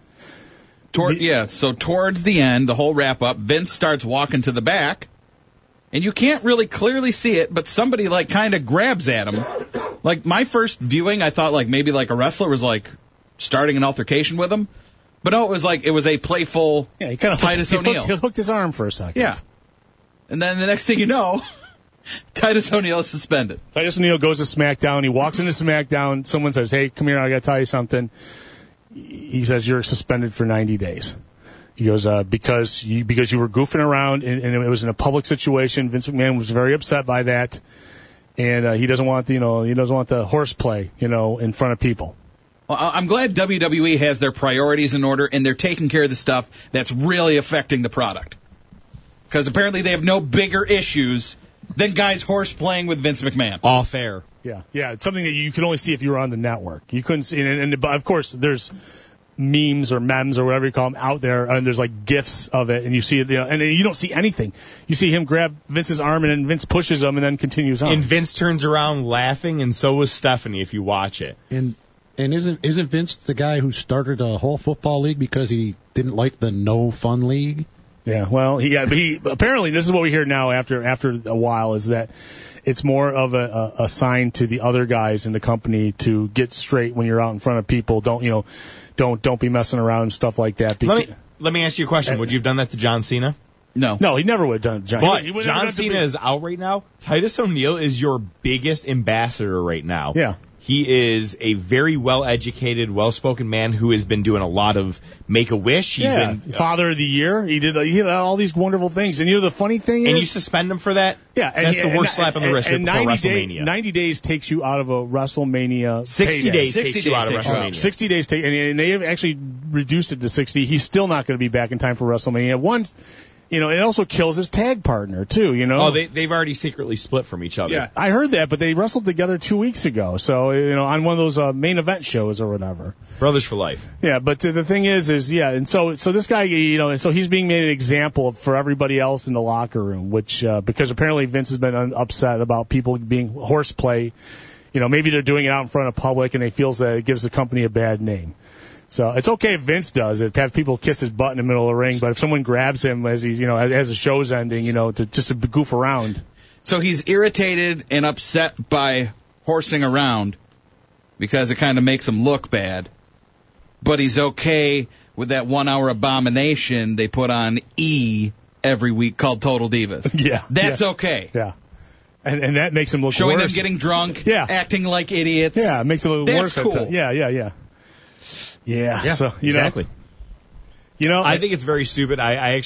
So towards the end, the whole wrap-up, Vince starts walking to the back, and you can't really clearly see it, but somebody, kind of grabs at him. My first viewing, I thought, maybe a wrestler was, starting an altercation with him. But no, it was a playful Titus O'Neil. He hooked his arm for a second. Yeah. And then the next thing you know, Titus O'Neil is suspended. Titus O'Neil goes to SmackDown. He walks into SmackDown. Someone says, "Hey, come here. I got to tell you something." He says, "You're suspended for 90 days." He goes, because you were goofing around and it was in a public situation. Vince McMahon was very upset by that. And he doesn't want the horseplay, in front of people. Well, I'm glad WWE has their priorities in order, and they're taking care of the stuff that's really affecting the product. Because apparently they have no bigger issues than guys horseplaying with Vince McMahon. All fair. Yeah. It's something that you could only see if you were on the network. You couldn't see, and of course, there's memes or memes or whatever you call them out there, and there's like GIFs of it, and you see it, and you don't see anything. You see him grab Vince's arm, and then Vince pushes him, and then continues on. And Vince turns around laughing, and so was Stephanie. If you watch it, and isn't Vince the guy who started a whole football league because he didn't like the no fun league? Yeah, well, he apparently this is what we hear now after a while is that it's more of a sign to the other guys in the company to get straight when you're out in front of people. Don't be messing around and stuff like that. Let me ask you a question. Would you have done that to John Cena? No, he never would have done it. But John Cena is out right now. Titus O'Neil is your biggest ambassador right now. Yeah. He is a very well-educated, well-spoken man who has been doing a lot of Make-A-Wish. He's been Father of the Year. He did all these wonderful things. And the funny thing is... And you suspend him for that? Yeah. That's the worst slap on the wrist for WrestleMania. 90 days takes you out of a WrestleMania 60 days takes you out of WrestleMania. 60 days and they have actually reduced it to 60. He's still not going to be back in time for WrestleMania. It also kills his tag partner, too, Oh, they've already secretly split from each other. Yeah. I heard that, but they wrestled together 2 weeks ago. So, on one of those main event shows or whatever. Brothers for life. Yeah, but the thing is, and so this guy, and so he's being made an example for everybody else in the locker room, which, because apparently Vince has been upset about people being horseplay. Maybe they're doing it out in front of public and he feels that it gives the company a bad name. So it's okay if Vince does it, to have people kiss his butt in the middle of the ring, but if someone grabs him as as the show's ending, to goof around. So he's irritated and upset by horsing around because it kind of makes him look bad. But he's okay with that 1 hour abomination they put on E every week called Total Divas. Yeah. That's okay. Yeah. And that makes him look Showing worse. them getting drunk, acting like idiots. Yeah, it makes him look worse. That's cool. Yeah. So, exactly. I think it's very stupid. I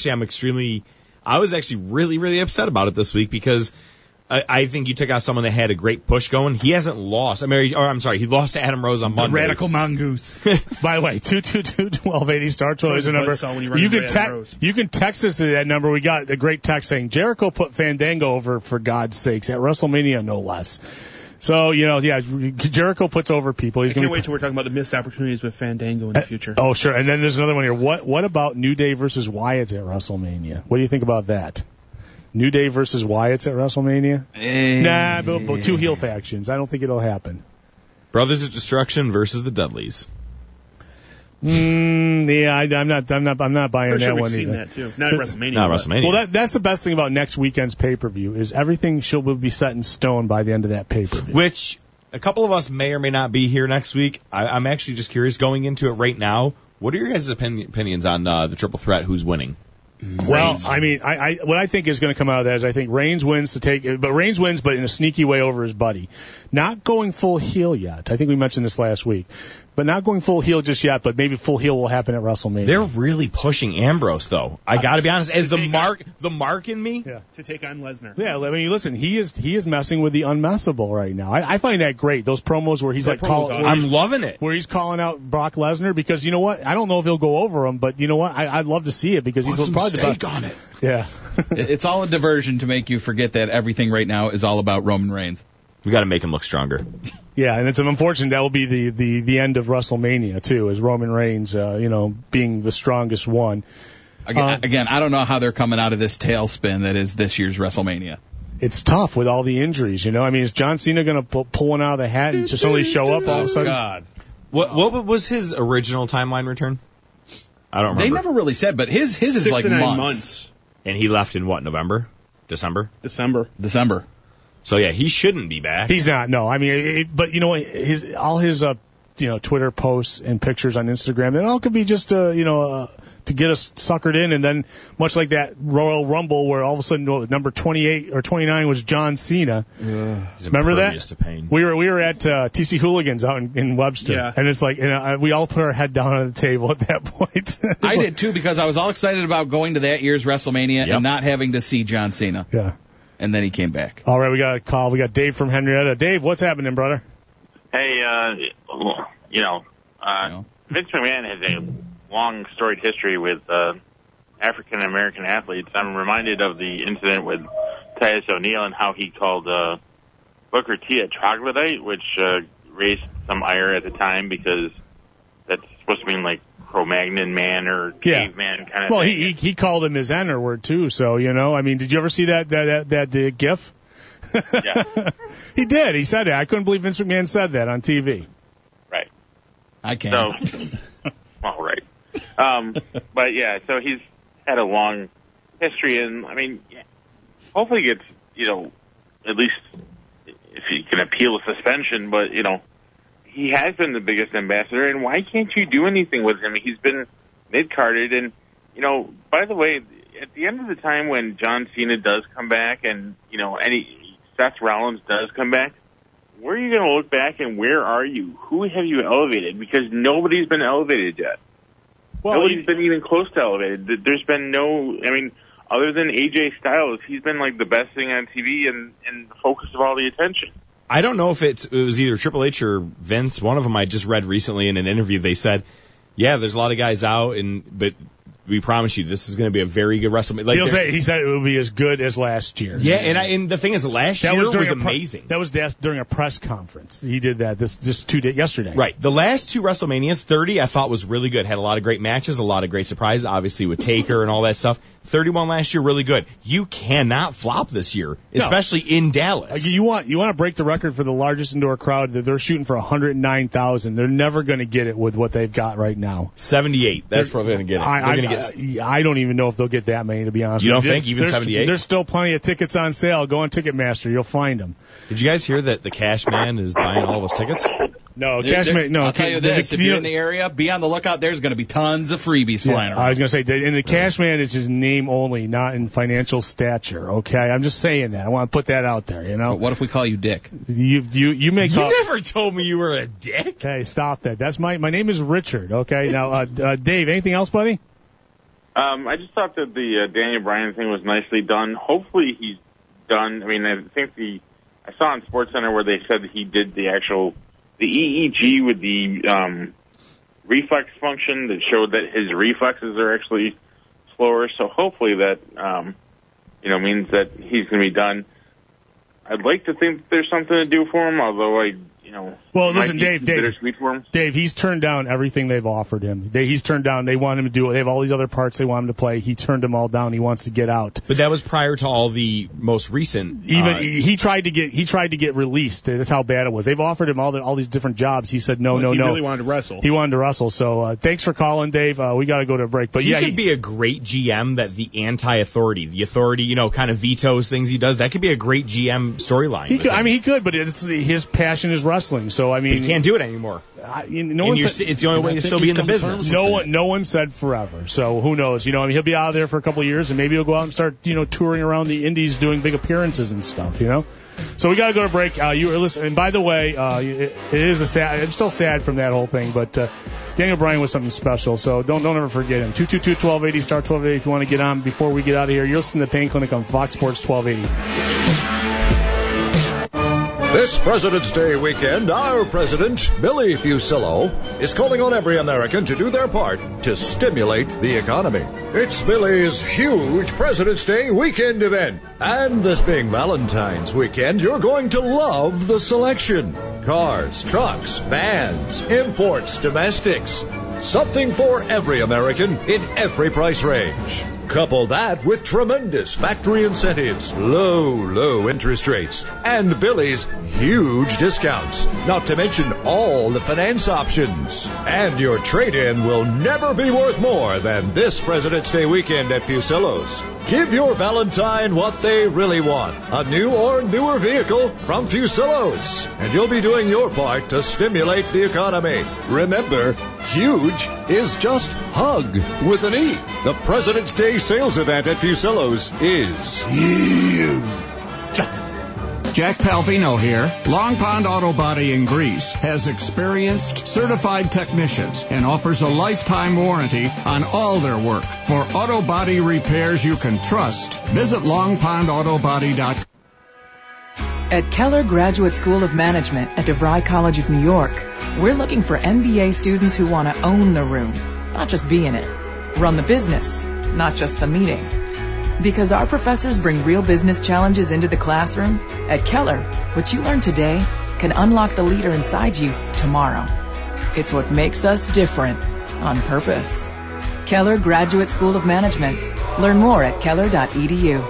was actually really, really upset about it this week because I think you took out someone that had a great push going. He hasn't lost. He lost to Adam Rose on Monday. Radical Mongoose. By the way, 222-1280 Star Tour is a number. You can text us at that number. We got a great text saying Jericho put Fandango over for God's sakes at WrestleMania, no less. So, Jericho puts over people. I can't wait till we're talking about the missed opportunities with Fandango in the future. Oh, sure. And then there's another one here. What about New Day versus Wyatt at WrestleMania? What do you think about that? New Day versus Wyatt at WrestleMania? Nah, but two heel factions. I don't think it'll happen. Brothers of Destruction versus the Dudleys. Yeah, I'm not buying that one seen either. That too. Not WrestleMania. Not WrestleMania. Well, that's the best thing about next weekend's pay-per-view is everything will be set in stone by the end of that pay-per-view. Which a couple of us may or may not be here next week. I'm actually just curious going into it right now. What are your guys' opinions on the triple threat? Who's winning? Well, what I think is going to come out of that is I think Reigns wins but in a sneaky way over his buddy. Not going full heel yet. I think we mentioned this last week. But not going full heel just yet, but maybe full heel will happen at WrestleMania. They're really pushing Ambrose, though. I got to be honest. As the mark in me, to take on Lesnar. Yeah, I mean, listen, he is messing with the unmessable right now. I find that great. Those promos where he's I'm loving it. Where he's calling out Brock Lesnar because you know what? I don't know if he'll go over him, but you know what? I'd love to see it because he's probably the best on it. Yeah. It's all a diversion to make you forget that everything right now is all about Roman Reigns. We got to make him look stronger. Yeah, and it's unfortunate that will be the end of WrestleMania too, as Roman Reigns, being the strongest one. Again, I don't know how they're coming out of this tailspin that is this year's WrestleMania. It's tough with all the injuries, I mean, is John Cena going to pull one out of the hat and just suddenly show up all of a sudden? God. What was his original timeline return? I don't remember. They never really said, but his is 6 like to 9 months. months. And he left in what, November? December. So yeah, he shouldn't be back. He's not. No, I mean, but you know what? All his Twitter posts and pictures on Instagram, it all could be just to get us suckered in, and then much like that Royal Rumble where all of a sudden number 28 or 29 was John Cena. Remember that? To pain. We were at TC Hooligans out in Webster, and it's like we all put our head down on the table at that point. I did too because I was all excited about going to that year's WrestleMania and not having to see John Cena. Yeah. And then he came back. All right, we got a call. We got Dave from Henrietta. Dave, what's happening, brother? Hey, Vince McMahon has a long storied history with African American athletes. I'm reminded of the incident with Titus O'Neil and how he called Booker T a troglodyte, which raised some ire at the time because that's supposed to mean like Cro-Magnon man or caveman kind of well, thing. he called him his N word too. So I mean, did you ever see that GIF? Yeah. He did. He said it. I couldn't believe Vince McMahon said that on TV. Right. I can't. So, all right. But yeah, so he's had a long history, and I mean, hopefully he gets, at least if he can appeal a suspension, but he has been the biggest ambassador, and why can't you do anything with him? He's been mid-carded, and by the way, at the end of the time when John Cena does come back, and Seth Rollins does come back, where are you going to look back and where are you? Who have you elevated? Because nobody's been elevated yet. Well, nobody's been even close to elevated. There's been other than AJ Styles, he's been like the best thing on TV and the focus of all the attention. I don't know if it was either Triple H or Vince. One of them I just read recently in an interview. They said, yeah, there's a lot of guys out, but we promise you this is going to be a very good WrestleMania. He said it will be as good as last year. Yeah, and the thing is, last year was amazing. That was during a press conference. He did that yesterday. Right. The last two WrestleManias, 30, I thought was really good. Had a lot of great matches, a lot of great surprises, obviously with Taker and all that stuff. 31 last year, really good. You cannot flop this year, especially in Dallas. You want to break the record for the largest indoor crowd. They're shooting for 109,000. They're never going to get it with what they've got right now. 78. That's probably going to get it. I don't even know if they'll get that many, to be honest. You don't think? Even 78? There's still plenty of tickets on sale. Go on Ticketmaster. You'll find them. Did you guys hear that the Cash Man is buying all of his tickets? No, Cashman. No, I'll tell you this: if you're in the area, be on the lookout. There's going to be tons of freebies flying around. I was going to say, and the Cashman is his name only, not in financial stature. Okay, I'm just saying that. I want to put that out there. But what if we call you Dick? You may call. You never told me you were a dick. Okay, stop that. That's my name is Richard. Okay, now Dave, anything else, buddy? I just thought that the Daniel Bryan thing was nicely done. Hopefully he's done. I mean, I think I saw on SportsCenter where they said that he did the EEG with the reflex function that showed that his reflexes are actually slower. So hopefully that means that he's going to be done. I'd like to think that there's something to do for him, although well, listen, Dave, for him. Dave, he's turned down everything they've offered him. He's turned down. They want him to do it. They have all these other parts they want him to play. He turned them all down. He wants to get out. But that was prior to all the most recent. He tried to get released. That's how bad it was. They've offered him all these different jobs. He said no. He really wanted to wrestle. He wanted to wrestle. So thanks for calling, Dave. We got to go to a break. But he could be a great GM. That the authority, kind of vetoes things he does. That could be a great GM storyline. He could, but his passion is wrestling. So I mean. He can't do it anymore. It's the only way to still be in the business. No one said forever. So who knows? He'll be out of there for a couple of years, and maybe he'll go out and start, touring around the indies, doing big appearances and stuff. So we got to go to break. You were listening. And by the way, it is I'm still sad from that whole thing, but Daniel Bryan was something special. So don't ever forget him. 222-1280 star 1280 if you want to get on before we get out of here. You're listening to Pain Clinic on Fox Sports 1280. This President's Day weekend, our president, Billy Fusillo, is calling on every American to do their part to stimulate the economy. It's Billy's huge President's Day weekend event. And this being Valentine's weekend, you're going to love the selection. Cars, trucks, vans, imports, domestics. Something for every American in every price range. Couple that with tremendous factory incentives, low interest rates, and Billy's huge discounts, not to mention all the finance options. And your trade-in will never be worth more than this President's Day weekend at Fusillo's. Give your Valentine what they really want, a new or newer vehicle from Fusillo's, and you'll be doing your part to stimulate the economy. Remember, huge is just hug with an E. The President's Day sales event at Fusillo's is huge. Jack Palvino here. Long Pond Auto Body in Greece has experienced certified technicians and offers a lifetime warranty on all their work. For auto body repairs you can trust, visit longpondautobody.com. At Keller Graduate School of Management at DeVry College of New York, we're looking for MBA students who want to own the room, not just be in it. Run the business, not just the meeting. Because our professors bring real business challenges into the classroom, at Keller, what you learn today can unlock the leader inside you tomorrow. It's what makes us different. on purpose. Keller Graduate School of Management. Learn more at keller.edu.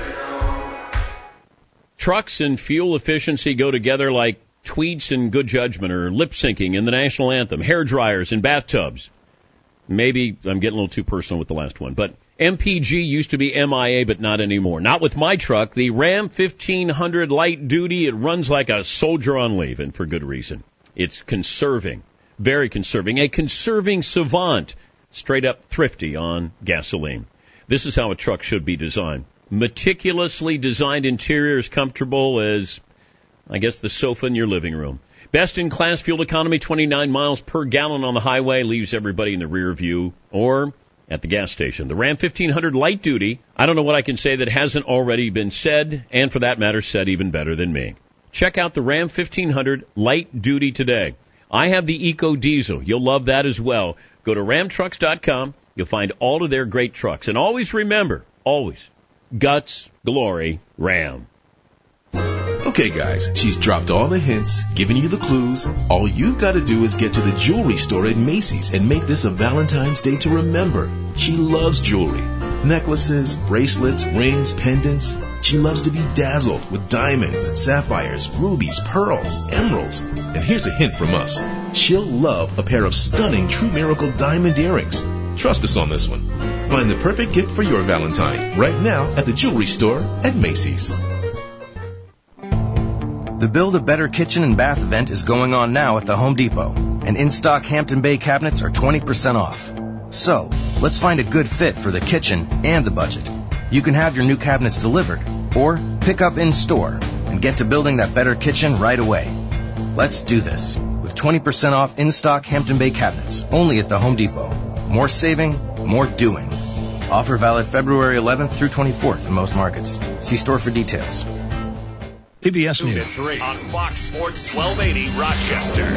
Trucks and fuel efficiency go together like tweets and good judgment, or lip syncing in the national anthem, hair dryers and bathtubs. Maybe I'm getting a little too personal with the last one, but MPG used to be MIA, but not anymore. Not with my truck, the Ram 1500 light duty. It runs like a soldier on leave, and for good reason. It's conserving, very conserving, a conserving savant, straight up thrifty on gasoline. This is how a truck should be designed. Meticulously designed interiors, comfortable as, I guess, the sofa in your living room. Best in class fuel economy, 29 miles per gallon on the highway, leaves everybody in the rear view or at the gas station. The Ram 1500 light duty, I don't know what I can say that hasn't already been said, and for that matter, said even better than me. Check out the Ram 1500 light duty today. I have the Eco Diesel. You'll love that as well. Go to ramtrucks.com. You'll find all of their great trucks. And always remember, always, guts, glory, Ram. Okay, guys, she's dropped all the hints, given you the clues. All you've got to do is get to the jewelry store at Macy's and make this a Valentine's Day to remember. She loves jewelry. Necklaces, bracelets, rings, pendants. She loves to be dazzled with diamonds, sapphires, rubies, pearls, emeralds. And here's a hint from us. She'll love a pair of stunning True Miracle diamond earrings. Trust us on this one. Find the perfect gift for your Valentine right now at the jewelry store at Macy's. The Build a Better Kitchen and Bath event is going on now at the Home Depot, and in-stock Hampton Bay cabinets are 20% off. So, let's find a good fit for the kitchen and the budget. You can have your new cabinets delivered, or pick up in-store and get to building that better kitchen right away. Let's do this with 20% off in-stock Hampton Bay cabinets, only at the Home Depot. More saving, more doing. Offer valid February 11th through 24th in most markets. See store for details. PBS News. 3 on Fox Sports 1280 Rochester.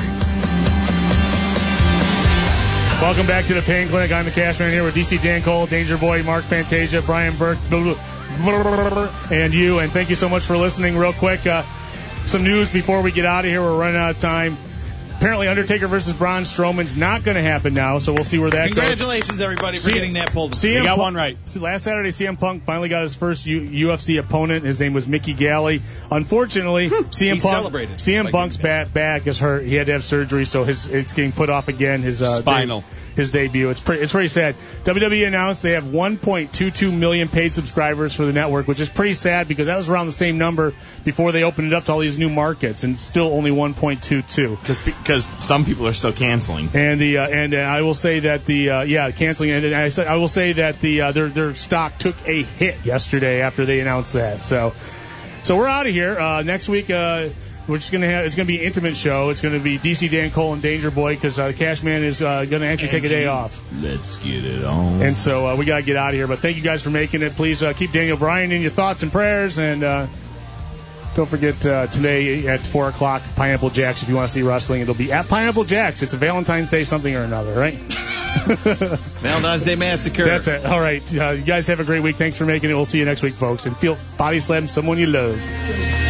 Welcome back to the Pain Clinic. I'm the Cashman here with DC Dan Cole, Danger Boy, Mark Fantasia, Brian Burke, and you. And thank you so much for listening. Real quick, some news before we get out of here. We're running out of time. Apparently, Undertaker versus Braun Strowman's not going to happen now, so we'll see where that goes. Congratulations, everybody, for getting that pulled. You got one right. Last Saturday, CM Punk finally got his first UFC opponent. His name was Mickey Galley. Unfortunately, CM Punk's back is hurt. He had to have surgery, so it's getting put off again. His spinal. His debut. It's pretty sad. WWE announced they have 1.22 million paid subscribers for the network, which is pretty sad because that was around the same number before they opened it up to all these new markets, and still only 1.22. Because some people are still canceling. And I will say that canceling. And I will say that their stock took a hit yesterday after they announced that. So we're out of here. Next week. We're just it's going to be an intimate show. It's going to be DC Dan Cole and Danger Boy because Cashman is going to actually take a day off. Let's get it on. And so we got to get out of here. But thank you guys for making it. Please keep Daniel Bryan in your thoughts and prayers. And don't forget today at 4 o'clock, Pineapple Jacks. If you want to see wrestling, it'll be at Pineapple Jacks. It's a Valentine's Day something or another, right? Valentine's Day Massacre. That's it. All right. You guys have a great week. Thanks for making it. We'll see you next week, folks. And feel body slam someone you love.